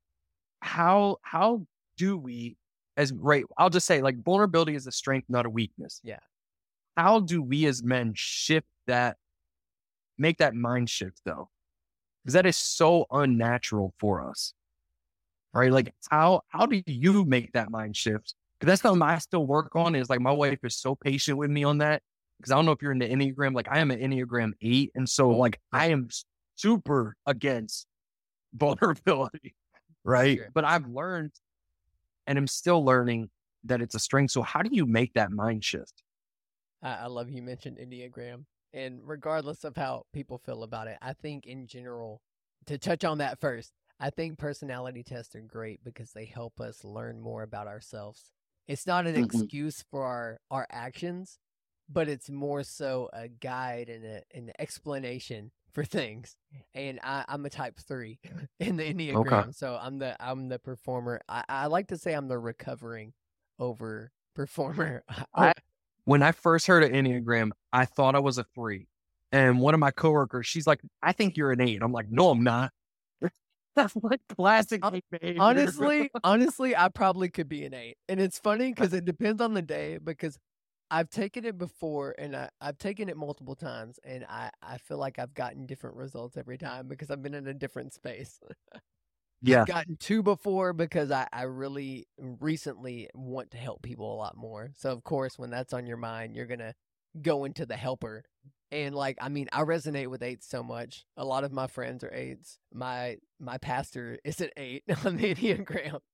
how how do we as right, I'll just say like vulnerability is a strength, not a weakness. Yeah. How do we as men shift that, make that mind shift though? Because that is so unnatural for us. Right? Like how how do you make that mind shift? Because that's something I still work on. Is like my wife is so patient with me on that. Because I don't know if you're into Enneagram. Like I am an Enneagram eight. And so like I am super against vulnerability. Right. Sure. But I've learned and I'm still learning that it's a strength. So how do you make that mind shift? I, I love you mentioned Enneagram. And regardless of how people feel about it, I think in general, to touch on that first, I think personality tests are great because they help us learn more about ourselves. It's not an Mhm. excuse for our, our actions, but it's more so a guide and a, an explanation for things. And I, I'm a type three in the Enneagram. So I'm the I'm the performer. I, I like to say I'm the recovering over performer. I, when I first heard of Enneagram, I thought I was a three. And one of my coworkers, she's like, I think you're an eight. I'm like, no, I'm not. That's like classic Hon- eight behavior. honestly, honestly, I probably could be an eight. And it's funny because it depends on the day, because I've taken it before and I, I've taken it multiple times, and I, I feel like I've gotten different results every time because I've been in a different space. Yeah. I've gotten two before because I, I really recently want to help people a lot more. So of course, when that's on your mind, you're gonna go into the helper. And like, I mean, I resonate with eights so much. A lot of my friends are eights. My my pastor is an eight on the Enneagram.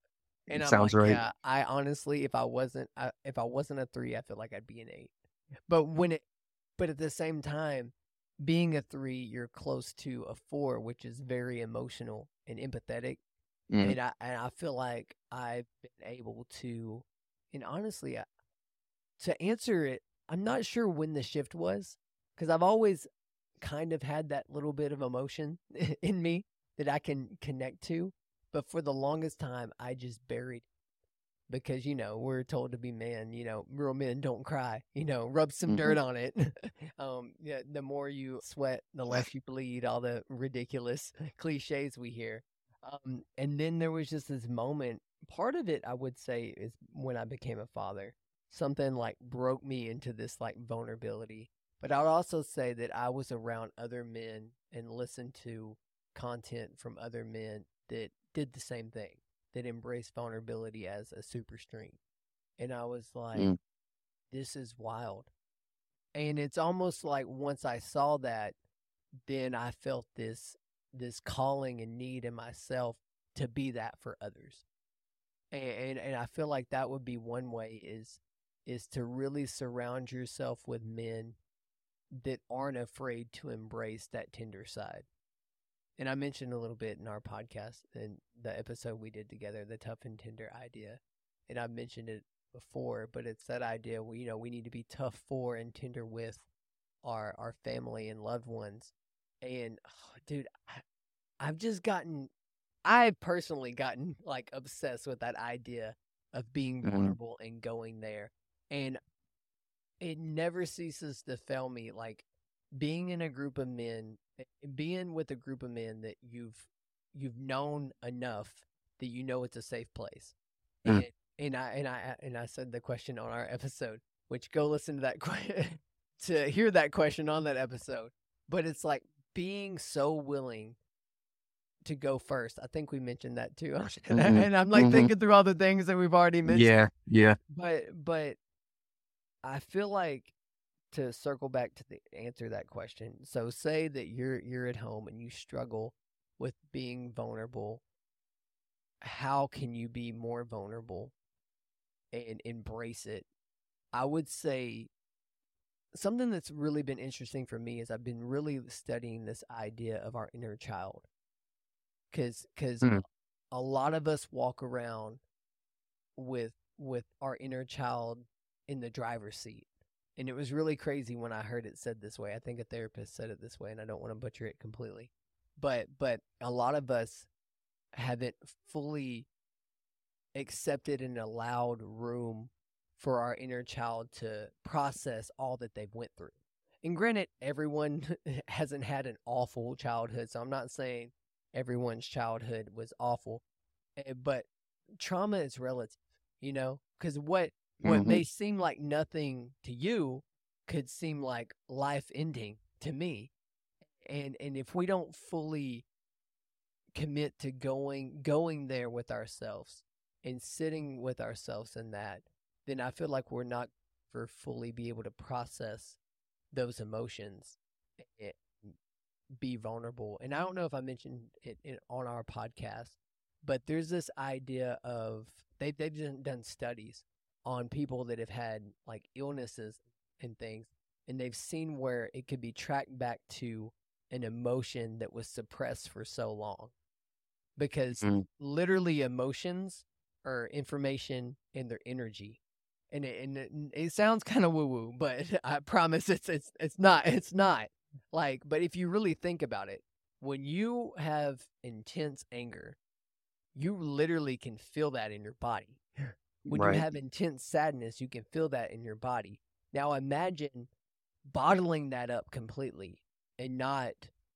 And I'm Sounds like, right. yeah, I honestly, if I wasn't, I, if I wasn't a three, I feel like I'd be an eight. But when it, but at the same time, being a three, you're close to a four, which is very emotional and empathetic. Mm. And I, and I feel like I've been able to, and honestly, I, to answer it, I'm not sure when the shift was, because I've always kind of had that little bit of emotion in me that I can connect to. But for the longest time, I just buried because, you know, we're told to be men, you know, real men don't cry, you know, rub some Mm-hmm. dirt on it. um, yeah, the more you sweat, the less you bleed, all the ridiculous cliches we hear. Um, and then there was just this moment. Part of it, I would say, is when I became a father. Something like broke me into this like vulnerability. But I would also say that I was around other men and listened to content from other men that did the same thing, that embraced vulnerability as a super strength. And I was like, Mm. this is wild. And it's almost like once I saw that, then I felt this this calling and need in myself to be that for others. And, and and I feel like that would be one way is is to really surround yourself with men that aren't afraid to embrace that tender side. And I mentioned a little bit in our podcast in the episode we did together, the tough and tender idea. And I've mentioned it before, but it's that idea where, you know, we need to be tough for and tender with our our family and loved ones. And oh, dude, I, I've just gotten I've personally gotten like obsessed with that idea of being Mm. vulnerable and going there. And it never ceases to fail me. Like being in a group of men, being with a group of men that you've you've known enough that you know it's a safe place. Mm. And and I and I and I said the question on our episode, which go listen to that question to hear that question on that episode. But it's like being so willing to go first. I think we mentioned that too. Mm-hmm. And I'm like Mm-hmm. thinking through all the things that we've already mentioned. Yeah, yeah. But but I feel like to circle back to the answer that question. So say that you're you're at home and you struggle with being vulnerable. How can you be more vulnerable and embrace it? I would say something that's really been interesting for me is I've been really studying this idea of our inner child. Cuz cuz Mm. a lot of us walk around with with our inner child in the driver's seat. And it was really crazy when I heard it said this way. I think a therapist said it this way, and I don't want to butcher it completely. But but a lot of us haven't fully accepted and allowed room for our inner child to process all that they've went through. And granted, everyone hasn't had an awful childhood, so I'm not saying everyone's childhood was awful, but trauma is relative, you know, because what what Mm-hmm. may seem like nothing to you could seem like life ending to me. And and if we don't fully commit to going going there with ourselves and sitting with ourselves in that, then I feel like we're not for fully be able to process those emotions and be vulnerable. And I don't know if I mentioned it, it on our podcast, but there's this idea of they they've done, done studies on people that have had like illnesses and things, and they've seen where it could be tracked back to an emotion that was suppressed for so long, because Mm. literally emotions are information and their energy. And it, and it, it sounds kind of woo woo, but I promise it's it's it's not. It's not. Like, but if you really think about it, when you have intense anger, you literally can feel that in your body. When you Right. have intense sadness, you can feel that in your body. Now imagine bottling that up completely and not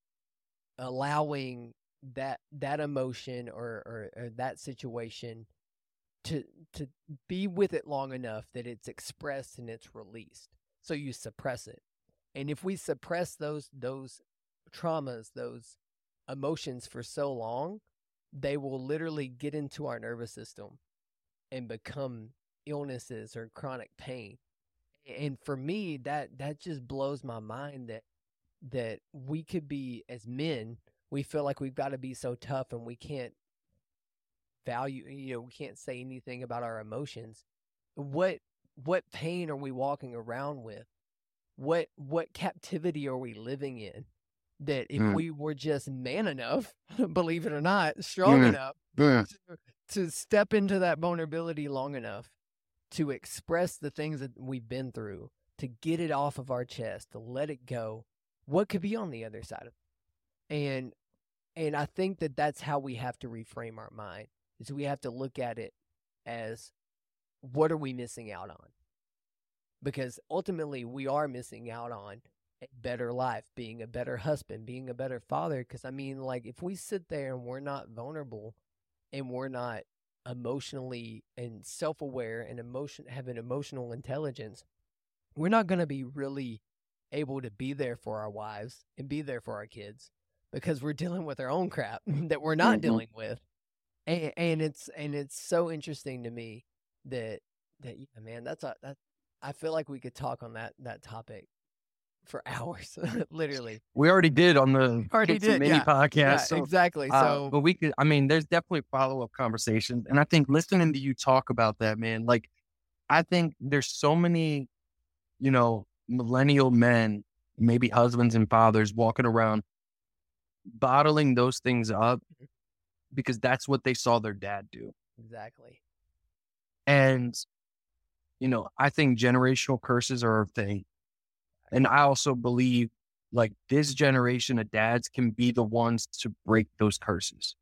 allowing that that emotion or, or, or that situation to to be with it long enough that it's expressed and it's released. So you suppress it. And if we suppress those those traumas, those emotions for so long, they will literally get into our nervous system and become illnesses or chronic pain. And for me, that that just blows my mind that that we could be, as men, we feel like we've got to be so tough and we can't value, you know, we can't say anything about our emotions. What what pain are we walking around with? What what captivity are we living in? That if Mm. we were just man enough, believe it or not, strong Mm. enough Mm. to, to step into that vulnerability long enough to express the things that we've been through, to get it off of our chest, to let it go, what could be on the other side of it? And and I think that that's how we have to reframe our mind, is we have to look at it as, what are we missing out on? Because ultimately we are missing out on a better life, being a better husband, being a better father. Because, I mean, like, if we sit there and we're not vulnerable and we're not emotionally and self-aware and emotion have an emotional intelligence, we're not going to be really able to be there for our wives and be there for our kids, because we're dealing with our own crap that we're not Mm-hmm. dealing with. And, and it's and it's so interesting to me that that yeah, man, that's a that I feel like we could talk on that that topic for hours, literally. We already did on the Already Kids and did, Mini yeah. podcast. Yeah, so, exactly. uh, So, but we could, I mean, there's definitely follow up conversations. And I think listening to you talk about that, man, like, I think there's so many, you know, millennial men, maybe husbands and fathers walking around bottling those things up because that's what they saw their dad do. exactly. And, you know, I think generational curses are a thing. And I also believe like this generation of dads can be the ones to break those curses.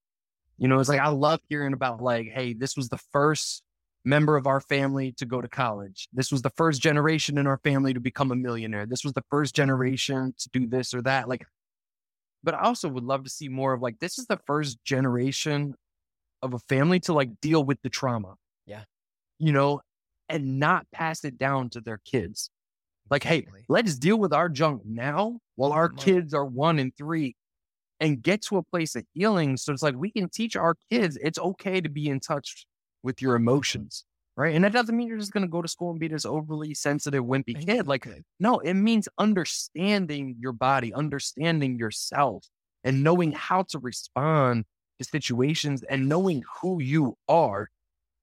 You know, it's like, I love hearing about like, hey, this was the first member of our family to go to college. This was the first generation in our family to become a millionaire. This was the first generation to do this or that. Like, but I also would love to see more of like, this is the first generation of a family to like deal with the trauma. Yeah. You know, and not pass it down to their kids. Like, Exactly. hey, let's deal with our junk now while our Come on. kids are one and three and get to a place of healing. So it's like, we can teach our kids it's okay to be in touch with your emotions, right? And that doesn't mean you're just going to go to school and be this overly sensitive, wimpy kid. Like, no, it means understanding your body, understanding yourself, and knowing how to respond to situations and knowing who you are.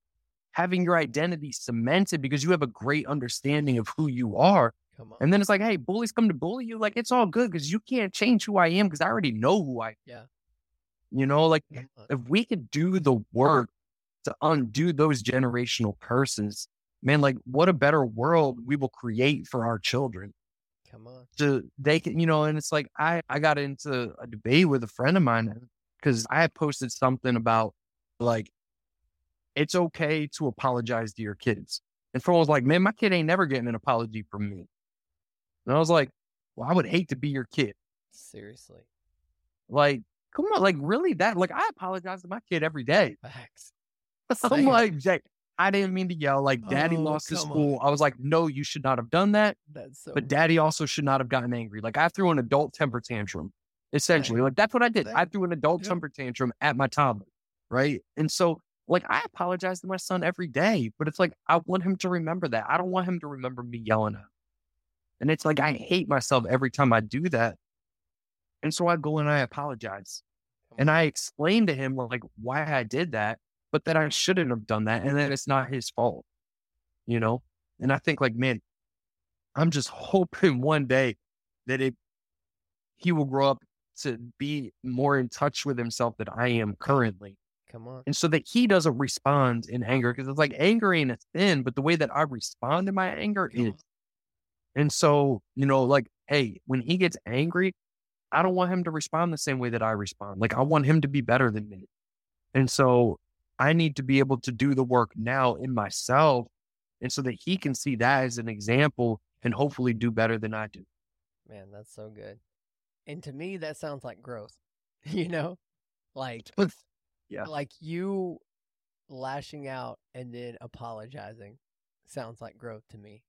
Having your identity cemented because you have a great understanding of who you are. Come on. And then it's like, hey, bullies come to bully you. Like, it's all good because you can't change who I am because I already know who I am. Yeah. You know, like Come on. if we could do the work to undo those generational curses, man, like what a better world we will create for our children. Come on. So they can, you know, and it's like, I, I got into a debate with a friend of mine because I had posted something about like, it's okay to apologize to your kids. And someone was like, man, my kid ain't never getting an apology from me. And I was like, well, I would hate to be your kid. Seriously. Like, come on, like really that, like I apologize to my kid every day. Facts. I'm Same. like, Jay, I didn't mean to yell. Like daddy Oh, lost his come school. I was like, no, you should not have done that. That's so. But daddy also should not have gotten angry. Like I threw an adult temper tantrum, essentially. Same. Like that's what I did. Same. I threw an adult Yep. temper tantrum at my toddler. Right. And so like, I apologize to my son every day, but it's like, I want him to remember that. I don't want him to remember me yelling at him. And it's like, I hate myself every time I do that. And so I go and I apologize. And I explain to him like why I did that, but that I shouldn't have done that. And that it's not his fault, you know? And I think like, man, I'm just hoping one day that it, he will grow up to be more in touch with himself than I am currently. Come on. And so that he doesn't respond in anger, because it's like anger ain't a sin, but the way that I respond to my anger Come is. on. And so, you know, like, hey, when he gets angry, I don't want him to respond the same way that I respond. Like, I want him to be better than me. And so I need to be able to do the work now in myself. And so that he can see that as an example and hopefully do better than I do. Man, that's so good. And to me, that sounds like growth, you know, like, Yeah. like you lashing out and then apologizing sounds like growth to me.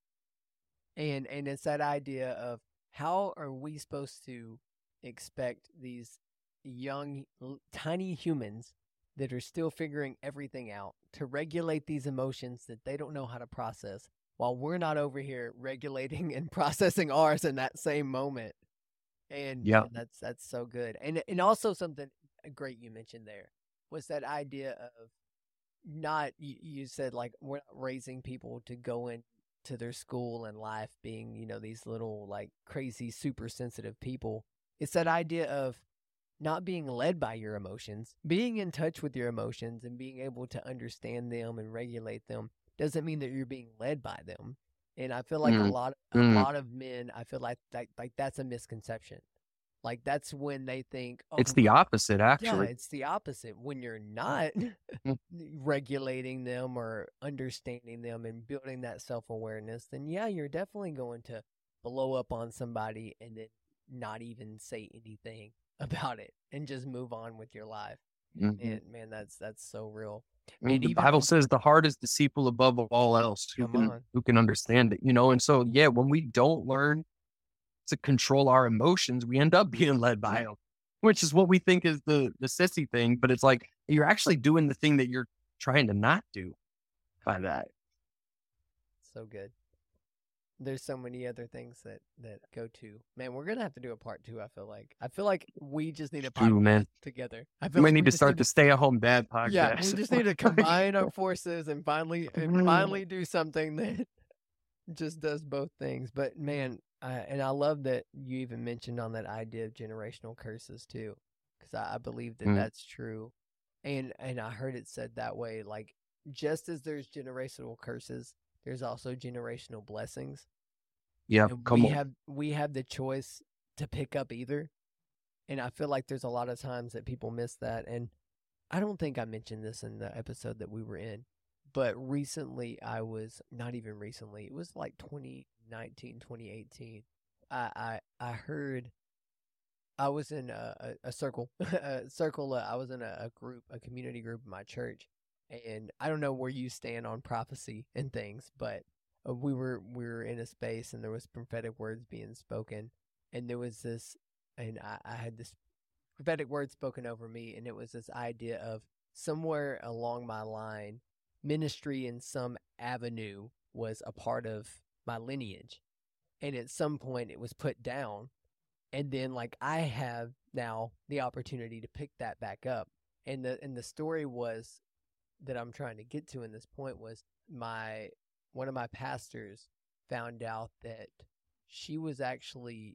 And, and it's that idea of how are we supposed to expect these young, l- tiny humans that are still figuring everything out to regulate these emotions that they don't know how to process, while we're not over here regulating and processing ours in that same moment. And Yeah. and that's that's so good. And and also something great you mentioned there was that idea of not, you, you said like we're not raising people to go into their school and life being, you know, these little like crazy, super sensitive people. It's that idea of not being led by your emotions, being in touch with your emotions and being able to understand them and regulate them doesn't mean that you're being led by them. And I feel like mm. a lot, a mm. lot of men, I feel like, like like that's a misconception. Like that's when they think oh, it's the opposite. Actually, yeah, it's the opposite. When you're not regulating them or understanding them and building that self-awareness, then yeah, you're definitely going to blow up on somebody and then not even say anything about it and just move on with your life. Mm-hmm. And man, that's that's so real. I mean, the even, Bible says the heart is deceitful above all else. Who can, on. who can understand it? You know, and so yeah, when we don't learn to control our emotions, we end up being led by them, which is what we think is the the sissy thing. But it's like you're actually doing the thing that you're trying to not do by that. So good. There's so many other things that, that go to. Man, we're going to have to do a part two, I feel like. I feel like we just need a podcast Ooh, man. together. I feel we like need we to start the stay-at-home dad podcast. Yeah, we just need to combine our forces and finally and finally do something that just does both things. But man, I, and I love that you even mentioned on that idea of generational curses too, because I, I believe that mm. that's true. And, and I heard it said that way, like just as there's generational curses, there's also generational blessings. Yeah, come we on. have we have the choice to pick up either, and I feel like there's a lot of times that people miss that. And I don't think I mentioned this in the episode that we were in, but recently I was not even recently. It was like twenty nineteen, twenty eighteen. I I, I heard. I was in a, a, a circle, a circle. Uh, I was in a, a group, a community group in my church. And I don't know where you stand on prophecy and things, but uh, we were we were in a space and there was prophetic words being spoken, and there was this, and I, I had this prophetic word spoken over me, and it was this idea of somewhere along my line, ministry in some avenue was a part of my lineage, and at some point it was put down, and then like I have now the opportunity to pick that back up, and the and the story was. That I'm trying to get to in this point was my one of my pastors found out that she was actually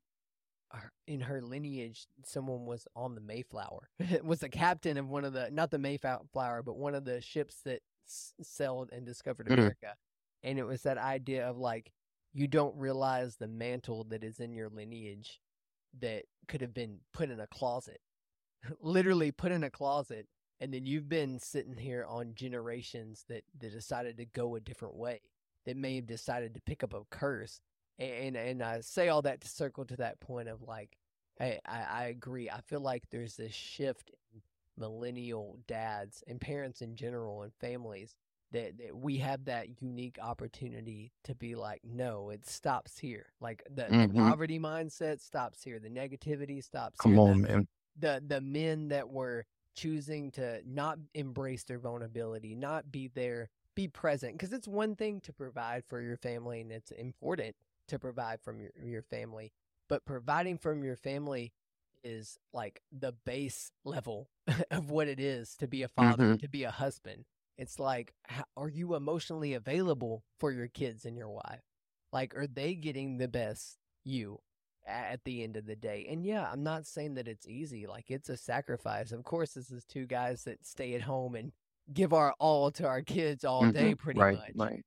in her lineage. Someone was on the Mayflower. It was the captain of one of the not the Mayflower, but one of the ships that s- sailed and discovered America. Mm-hmm. And it was that idea of like you don't realize the mantle that is in your lineage that could have been put in a closet, literally put in a closet. And then you've been sitting here on generations that, that decided to go a different way, that may have decided to pick up a curse. And and I say all that to circle to that point of like, hey, I, I agree. I feel like there's this shift in millennial dads and parents in general and families that, that we have that unique opportunity to be like, no, it stops here. Like the, mm-hmm. the poverty mindset stops here. The negativity stops Come here. Come on, the, man. The, the men that were choosing to not embrace their vulnerability, not be there, be present. Because it's one thing to provide for your family, and it's important to provide from your, your family. But providing from your family is like the base level of what it is to be a father, mm-hmm. to be a husband. It's like, how, are you emotionally available for your kids and your wife? Like, are they getting the best you? At the end of the day. And yeah, I'm not saying that it's easy. Like it's a sacrifice. Of course, this is two guys that stay at home and give our all to our kids all day, mm-hmm. pretty right, much. Right.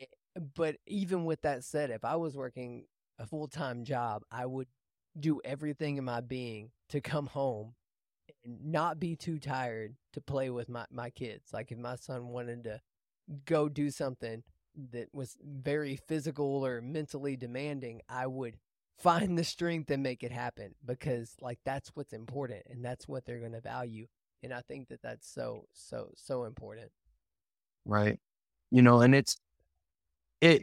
But even with that said, if I was working a full-time job, I would do everything in my being to come home and not be too tired to play with my, my kids. Like if my son wanted to go do something that was very physical or mentally demanding, I would find the strength and make it happen, because like that's what's important and that's what they're going to value. And I think that that's so, so, so important. Right. You know, and it's, it,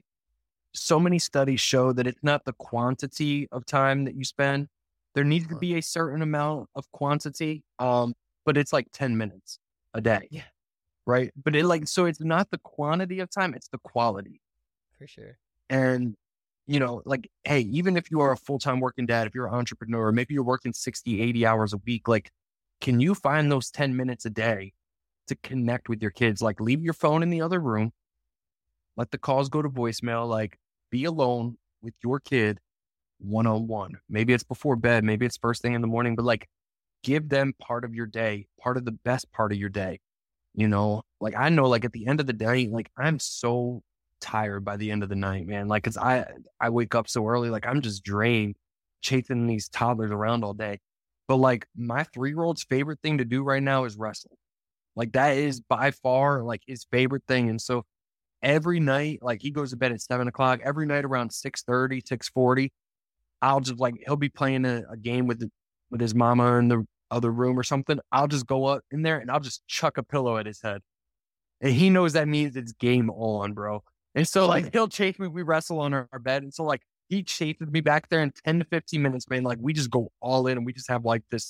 so many studies show that it's not the quantity of time that you spend. There needs uh-huh. to be a certain amount of quantity, um, but it's like ten minutes a day. Yeah. Right. But it like, so it's not the quantity of time, it's the quality. For sure. And you know, like, hey, even if you are a full-time working dad, if you're an entrepreneur, maybe you're working sixty, eighty hours a week, like, can you find those ten minutes a day to connect with your kids. Like, leave your phone in the other room. Let the calls go to voicemail. Like, be alone with your kid one-on-one. Maybe it's before bed. Maybe it's first thing in the morning, but like, give them part of your day, part of the best part of your day. You know, like, I know, like, at the end of the day, like, I'm so tired by the end of the night, man. Like, cause I, I wake up so early, like, I'm just drained chasing these toddlers around all day. But like, my three-year-old's favorite thing to do right now is wrestle. Like, that is by far like his favorite thing. And so every night, like, he goes to bed at seven o'clock, every night around six thirty, six forty, I'll just like, he'll be playing a, a game with, the, with his mama in the other room or something. I'll just go up in there and I'll just chuck a pillow at his head. And he knows that means it's game on, bro. And so like, he'll chase me. We wrestle on our, our bed. And so like, he chases me back there in ten to fifteen minutes, man. Like, we just go all in and we just have like this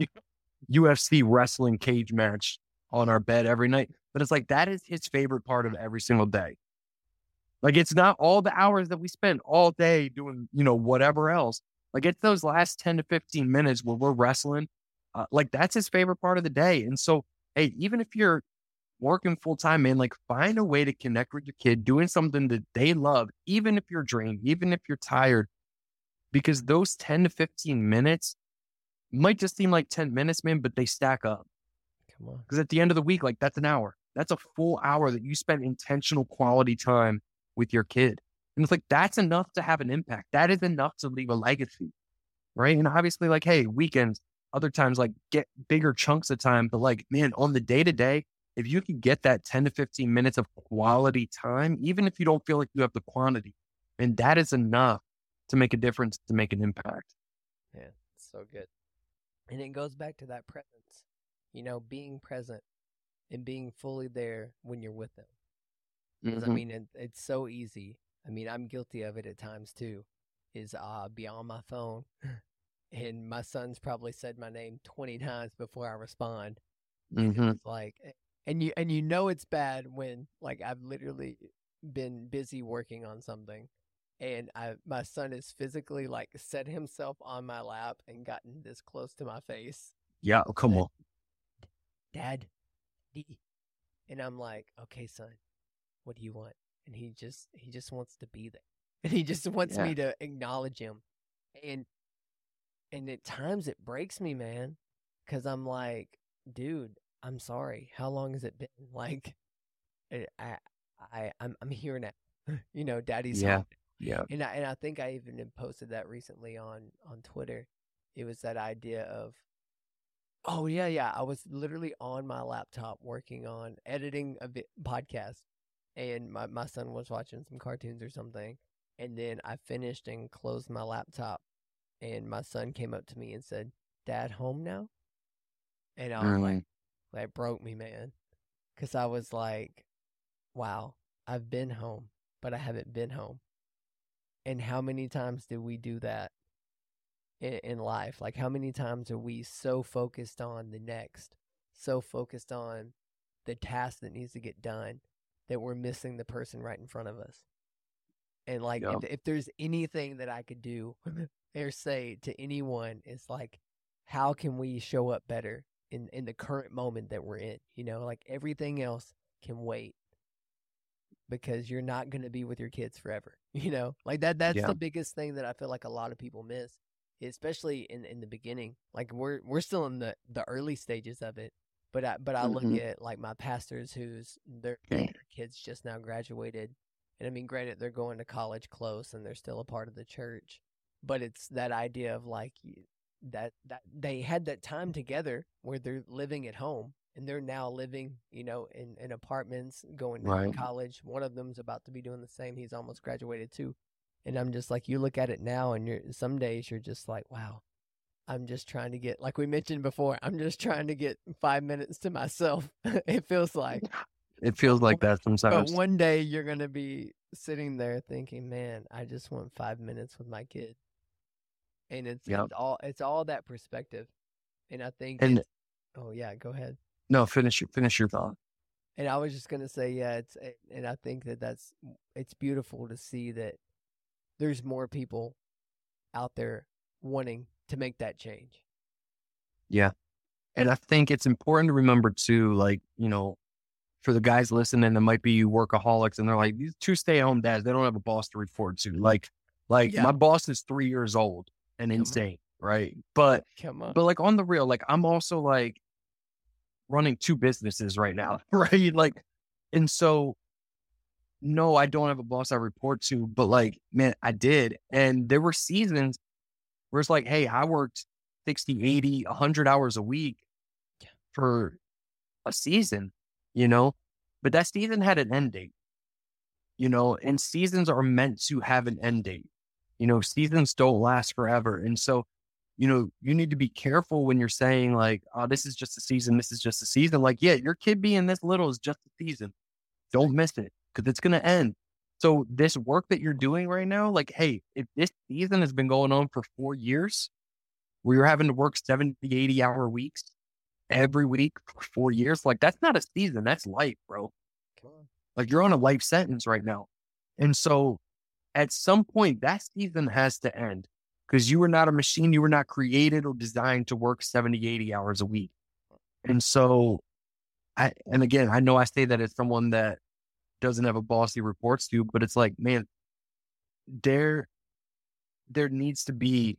U F C wrestling cage match on our bed every night. But it's like, that is his favorite part of every single day. Like, it's not all the hours that we spend all day doing, you know, whatever else. Like, it's those last ten to fifteen minutes where we're wrestling. Uh, like, that's his favorite part of the day. And so, hey, even if you're working full time, man, like, find a way to connect with your kid, doing something that they love, even if you're drained, even if you're tired, because those ten to fifteen minutes might just seem like ten minutes, man, but they stack up. Come on. Because at the end of the week, like, that's an hour. That's a full hour that you spent intentional quality time with your kid. And it's like, that's enough to have an impact. That is enough to leave a legacy. Right. And obviously, like, hey, weekends, other times, like, get bigger chunks of time. But like, man, on the day to day, if you can get that ten to fifteen minutes of quality time, even if you don't feel like you have the quantity, and that is enough to make a difference, to make an impact. Yeah, so good. And it goes back to that presence, you know, being present and being fully there when you're with them. Because, Mm-hmm. I mean, it, it's so easy. I mean, I'm guilty of it at times too, is uh, be on my phone. And my son's probably said my name twenty times before I respond. Mm-hmm. It's like, and you, and you know, it's bad when, like, I've literally been busy working on something and I, my son is physically like set himself on my lap and gotten this close to my face. Yeah. Come Said, on. Dad, D. And I'm like, okay, son, what do you want? And he just, he just wants to be there. And he just wants Yeah. me to acknowledge him. And, and at times it breaks me, man. Cause I'm like, dude, I'm sorry. How long has it been? Like, I, I, I I'm, I'm here now. You know, Daddy's Yeah. home. Yeah. And I, and I think I even posted that recently on, on Twitter. It was that idea of, oh yeah, yeah. I was literally on my laptop working on editing a vi- podcast, and my, my son was watching some cartoons or something. And then I finished and closed my laptop, and my son came up to me and said, "Dad, home now?" And I was Mm. like, that broke me, man. Cause I was like, wow, I've been home, but I haven't been home. And how many times did we do that in, in life? Like, how many times are we so focused on the next, so focused on the task that needs to get done, that we're missing the person right in front of us? And like, Yeah. if, if there's anything that I could do or say to anyone, it's like, how can we show up better in, in the current moment that we're in? You know, like, everything else can wait, because you're not going to be with your kids forever. You know, like that, that's Yeah. the biggest thing that I feel like a lot of people miss, especially in, in the beginning. Like, we're, we're still in the, the early stages of it. But I, but I look Mhm. at like my pastors who's their, their kids just now graduated. And I mean, granted, they're going to college close and they're still a part of the church, but it's that idea of like you- that, that they had that time together where they're living at home, and they're now living, you know, in, in apartments, going to Right. college. One of them's about to be doing the same. He's almost graduated too. And I'm just like, you look at it now and you're, some days you're just like, wow, I'm just trying to get, like we mentioned before, I'm just trying to get five minutes to myself. It feels like. It feels like that But sometimes. one day you're going to be sitting there thinking, man, I just want five minutes with my kid. And it's, Yep. it's all, it's all that perspective. And I think And it's, oh yeah, go ahead. no, finish your finish your thought. And I was just going to say, yeah, it's, and I think that that's, it's beautiful to see that there's more people out there wanting to make that change. Yeah. And I think it's important to remember too, like, you know, for the guys listening that might be workaholics and they're like, these two stay at home dads, they don't have a boss to report to. Like, like Yeah. my boss is three years old and Come on. insane. Right. But, Come on. but like on the real, like I'm also like running two businesses right now. Right. Like, and so no, I don't have a boss I report to, but like, man, I did. And there were seasons where it's like, hey, I worked sixty, eighty, a hundred hours a week for a season, you know, but that season had an end date, you know, and seasons are meant to have an end date. You know, seasons don't last forever. And so, you know, you need to be careful when you're saying like, oh, this is just a season. This is just a season. Like, yeah, your kid being this little is just a season. Don't miss it because it's going to end. So this work that you're doing right now, like, hey, if this season has been going on for four years where you're having to work seventy, eighty hour weeks every week for four years, like that's not a season. That's life, bro. Come on. Like you're on a life sentence right now. And so at some point that season has to end because you were not a machine. You were not created or designed to work seventy, eighty hours a week. And so I, and again, I know I say that as someone that doesn't have a boss he reports to, but it's like, man, there, there needs to be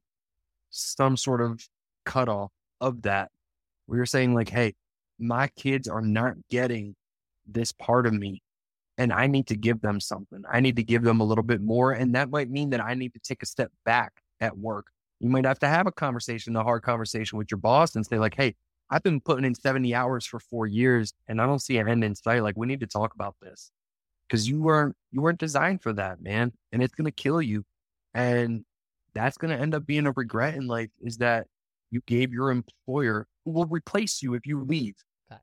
some sort of cutoff of that. Where you're saying like, hey, my kids are not getting this part of me and I need to give them something. I need to give them a little bit more. And that might mean that I need to take a step back at work. You might have to have a conversation, a hard conversation with your boss and say like, hey, I've been putting in seventy hours for four years and I don't see an end in sight. Like we need to talk about this because you weren't, you weren't designed for that, man. And it's going to kill you. And that's going to end up being a regret in life is that you gave your employer who will replace you if you leave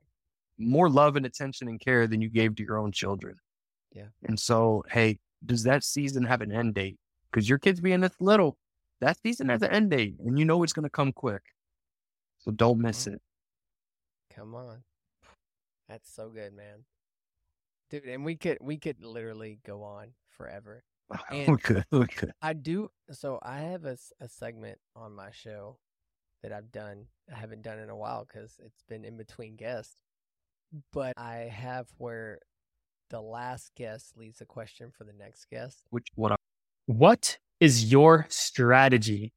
more love and attention and care than you gave to your own children. Yeah. And so, hey, does that season have an end date? Because your kids being this little, that season has an end date and you know it's going to come quick. So don't miss Mhm. it. Come on. That's so good, man. Dude, and we could we could literally go on forever. And we could, we could. I do so I have a, s- a segment on my show that I've done. I haven't done in a while because it's been in between guests. But I have where the last guest leaves a question for the next guest. Which what I, What is your strategy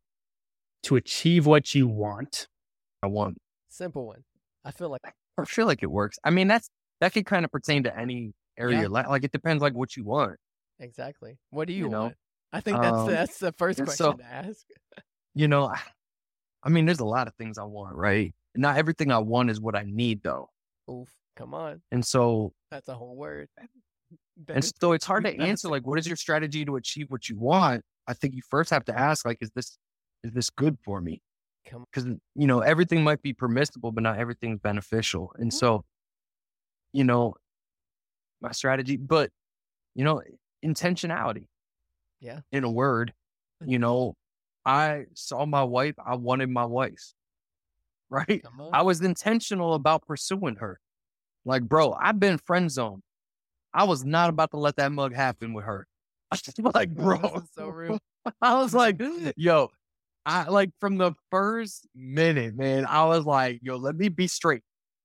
to achieve what you want? I want. Simple one. I feel like I feel like it works. I mean, that's that could kind of pertain to any area. Yeah. Like, like it depends like what you want. exactly. What do you, You know, want? I think that's um, that's the first and question so- to ask. You know, I, I mean, there's a lot of things I want, right? Not everything I want is what I need though. Oof, come on. And so That's a whole word. And so it's hard to That's- answer, like, what is your strategy to achieve what you want? I think you first have to ask, like, is this, is this good for me? Come Because, you know, everything might be permissible, but not everything's beneficial. And so, you know, my strategy, but, you know, intentionality. Yeah. In a word, you know, I saw my wife, I wanted my wife, right? Come on. I was intentional about pursuing her. Like, bro, I've been friend zoned. I was not about to let that mug happen with her. I was like, bro, This is so real. I was like, yo, I like from the first minute, man, I was like, yo, let me be straight.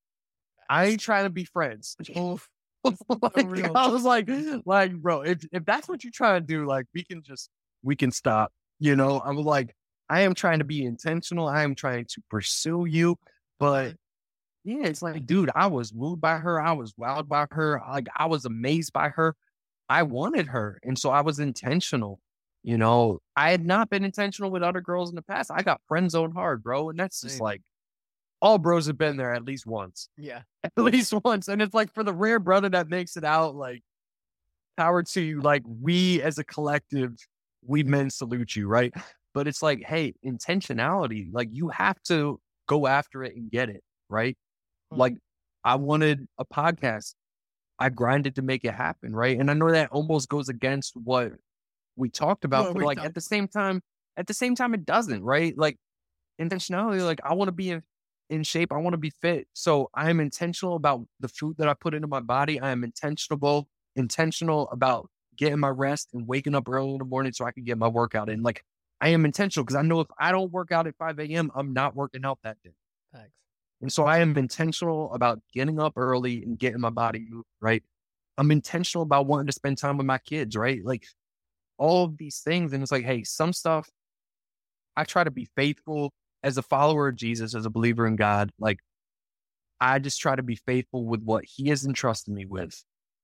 I ain't trying to be friends. Oof. Like, real. I was like, like, bro, if if that's what you're trying to do, like, we can just, we can stop. You know, I was like, I am trying to be intentional. I am trying to pursue you, but yeah, it's like, dude, I was wooed by her. I was wowed by her. Like, I was amazed by her. I wanted her. And so I was intentional. You know, I had not been intentional with other girls in the past. I got friend zoned hard, bro. And that's just Same. like, all bros have been there at least once. Yeah. At least once. And it's like for the rare brother that makes it out, like, power to you. Like, we as a collective, we men salute you, right? But it's like, hey, intentionality, like, you have to go after it and get it, right? Like, I wanted a podcast. I grinded to make it happen, right? And I know that almost goes against what we talked about, What but we like talked- at the same time, at the same time, it doesn't, right? Like, intentionality, like, I want to be in, in shape. I want to be fit. So I am intentional about the food that I put into my body. I am intentional, intentional about getting my rest and waking up early in the morning so I can get my workout in. Like, I am intentional because I know if I don't work out at five a.m., I'm not working out that day. Facts. And so I am intentional about getting up early and getting my body moving, right? I'm intentional about wanting to spend time with my kids, right? Like all of these things. And it's like, hey, some stuff I try to be faithful as a follower of Jesus, as a believer in God. Like I just try to be faithful with what he has entrusted me with.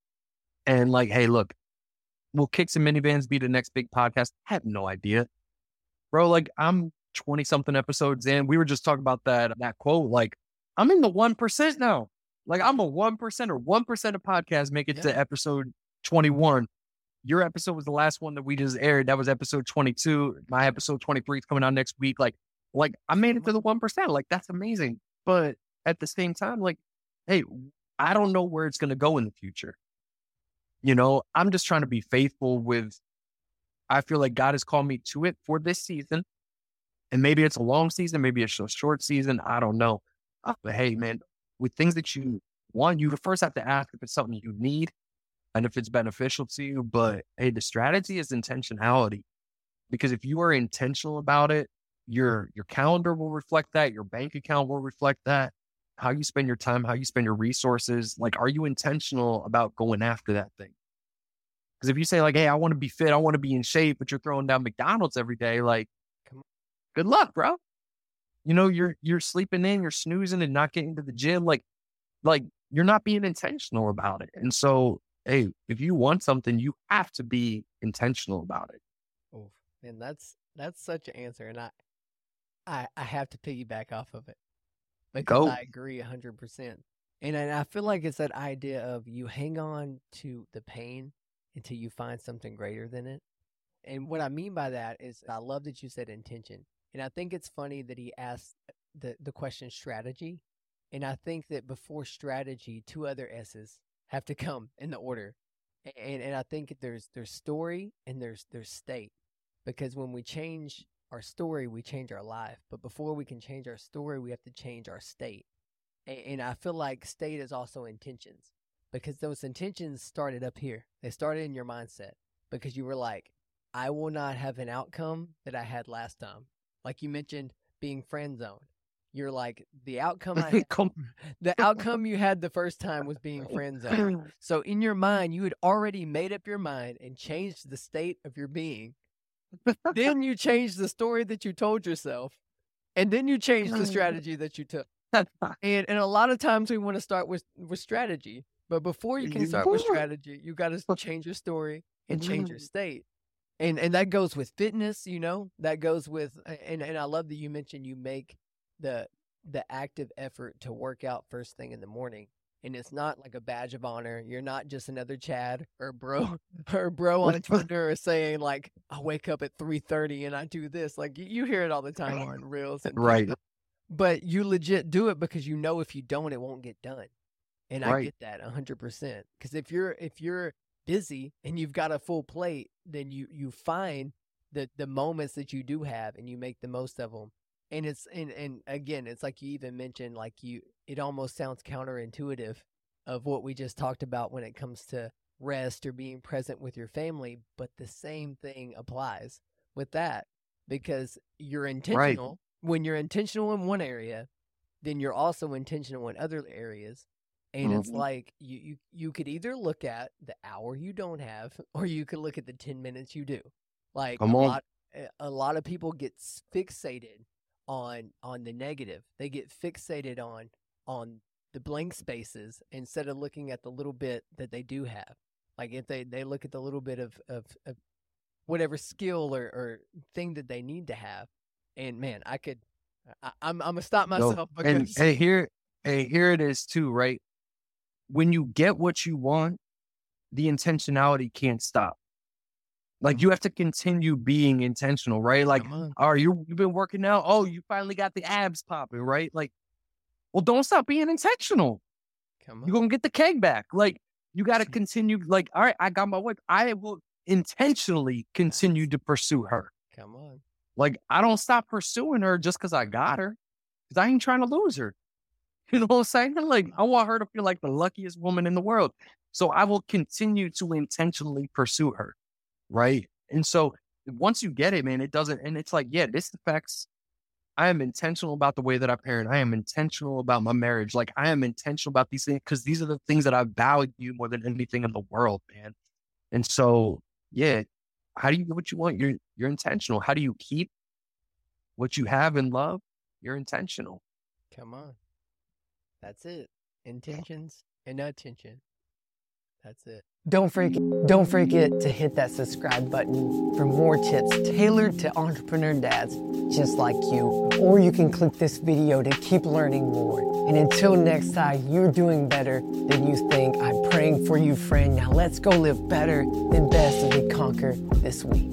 And like, hey, look, will Kicks and Minivans be the next big podcast? I have no idea. Bro, like I'm twenty something episodes in. We were just talking about that, that quote. Like I'm in the one percent now. Like I'm a one percent or one percent of podcasts make it yeah. to episode twenty-one. Your episode was the last one that we just aired. That was episode twenty-two. My episode twenty-three is coming out next week. Like, like I made it to the one percent. Like that's amazing. But at the same time, like, hey, I don't know where it's going to go in the future. You know, I'm just trying to be faithful with, I feel like God has called me to it for this season. And maybe it's a long season, maybe it's a short season. I don't know. But hey, man, with things that you want, you first have to ask if it's something you need and if it's beneficial to you. But hey, the strategy is intentionality. Because if you are intentional about it, your your calendar will reflect that. Your bank account will reflect that. How you spend your time, how you spend your resources. Like, are you intentional about going after that thing? Because if you say like, hey, I want to be fit, I want to be in shape, but you're throwing down McDonald's every day, like, come on, good luck, bro. You know, you're you're sleeping in, you're snoozing and not getting to the gym. Like, like you're not being intentional about it. And so, hey, if you want something, you have to be intentional about it. Oh, and that's that's such an answer. And I I, I have to piggyback off of it. Because Go. I agree one hundred percent. And I, I feel like it's that idea of you hang on to the pain until you find something greater than it. And what I mean by that is I love that you said intention. And I think it's funny that he asked the, the question strategy. And I think that before strategy, two other S's have to come in the order. And and I think there's there's story and there's there's state. Because when we change our story, we change our life. But before we can change our story, we have to change our state. And, and I feel like state is also intentions, because those intentions started up here. They started in your mindset because you were like, I will not have an outcome that I had last time. Like you mentioned being friend zoned. You're like, the outcome I had, the outcome you had the first time was being friend zoned. So in your mind, you had already made up your mind and changed the state of your being. Then you changed the story that you told yourself, and then you changed the strategy that you took. And and a lot of times we want to start with, with strategy, but before you can start with strategy, you got to change your story and change your state. And and that goes with fitness, you know, that goes with, and, and I love that you mentioned you make the the active effort to work out first thing in the morning. And it's not like a badge of honor. You're not just another Chad or bro or bro on Twitter or saying like, I wake up at three thirty and I do this. Like you, you hear it all the time on Reels. And right. But you legit do it because you know if you don't, it won't get done. And right. I get that one hundred percent. Because if you're if you're busy and you've got a full plate, then you, you find the, the moments that you do have and you make the most of them. And it's, and, and again, it's like you even mentioned, like you, it almost sounds counterintuitive of what we just talked about when it comes to rest or being present with your family. But the same thing applies with that, because you're intentional. Right. When you're intentional in one area, then you're also intentional in other areas. And mm-hmm. it's like you, you, you could either look at the hour you don't have, or you could look at the ten minutes you do. Like a lot, a lot of people get fixated on on the negative. They get fixated on on the blank spaces instead of looking at the little bit that they do have. Like if they, they look at the little bit of, of, of whatever skill or, or thing that they need to have. And man, I could, I, I'm I'm gonna stop myself. No. Because and, and here, and here it is too, right? When you get what you want, the intentionality can't stop. Like you have to continue being intentional, right? Like, oh, you you've been working out. Oh, you finally got the abs popping, right? Like, well, don't stop being intentional. Come on. You're gonna get the keg back. Like, you got to continue. Like, all right, I got my wife. I will intentionally continue to pursue her. Come on. Like, I don't stop pursuing her just because I got her, because I ain't trying to lose her. You know what I'm saying? Like, I want her to feel like the luckiest woman in the world. So I will continue to intentionally pursue her. Right. And so once you get it, man, it doesn't. And it's like, yeah, this affects I am intentional about the way that I parent. I am intentional about my marriage. Like I am intentional about these things because these are the things that I value more than anything in the world, man. And so, yeah, how do you get what you want? You're you're intentional. How do you keep what you have in love? You're intentional. Come on. That's it. Intentions and attention. That's it. Don't forget, don't forget to hit that subscribe button for more tips tailored to entrepreneur dads just like you. Or you can click this video to keep learning more. And until next time, you're doing better than you think. I'm praying for you, friend. Now let's go live better than best as we conquer this week.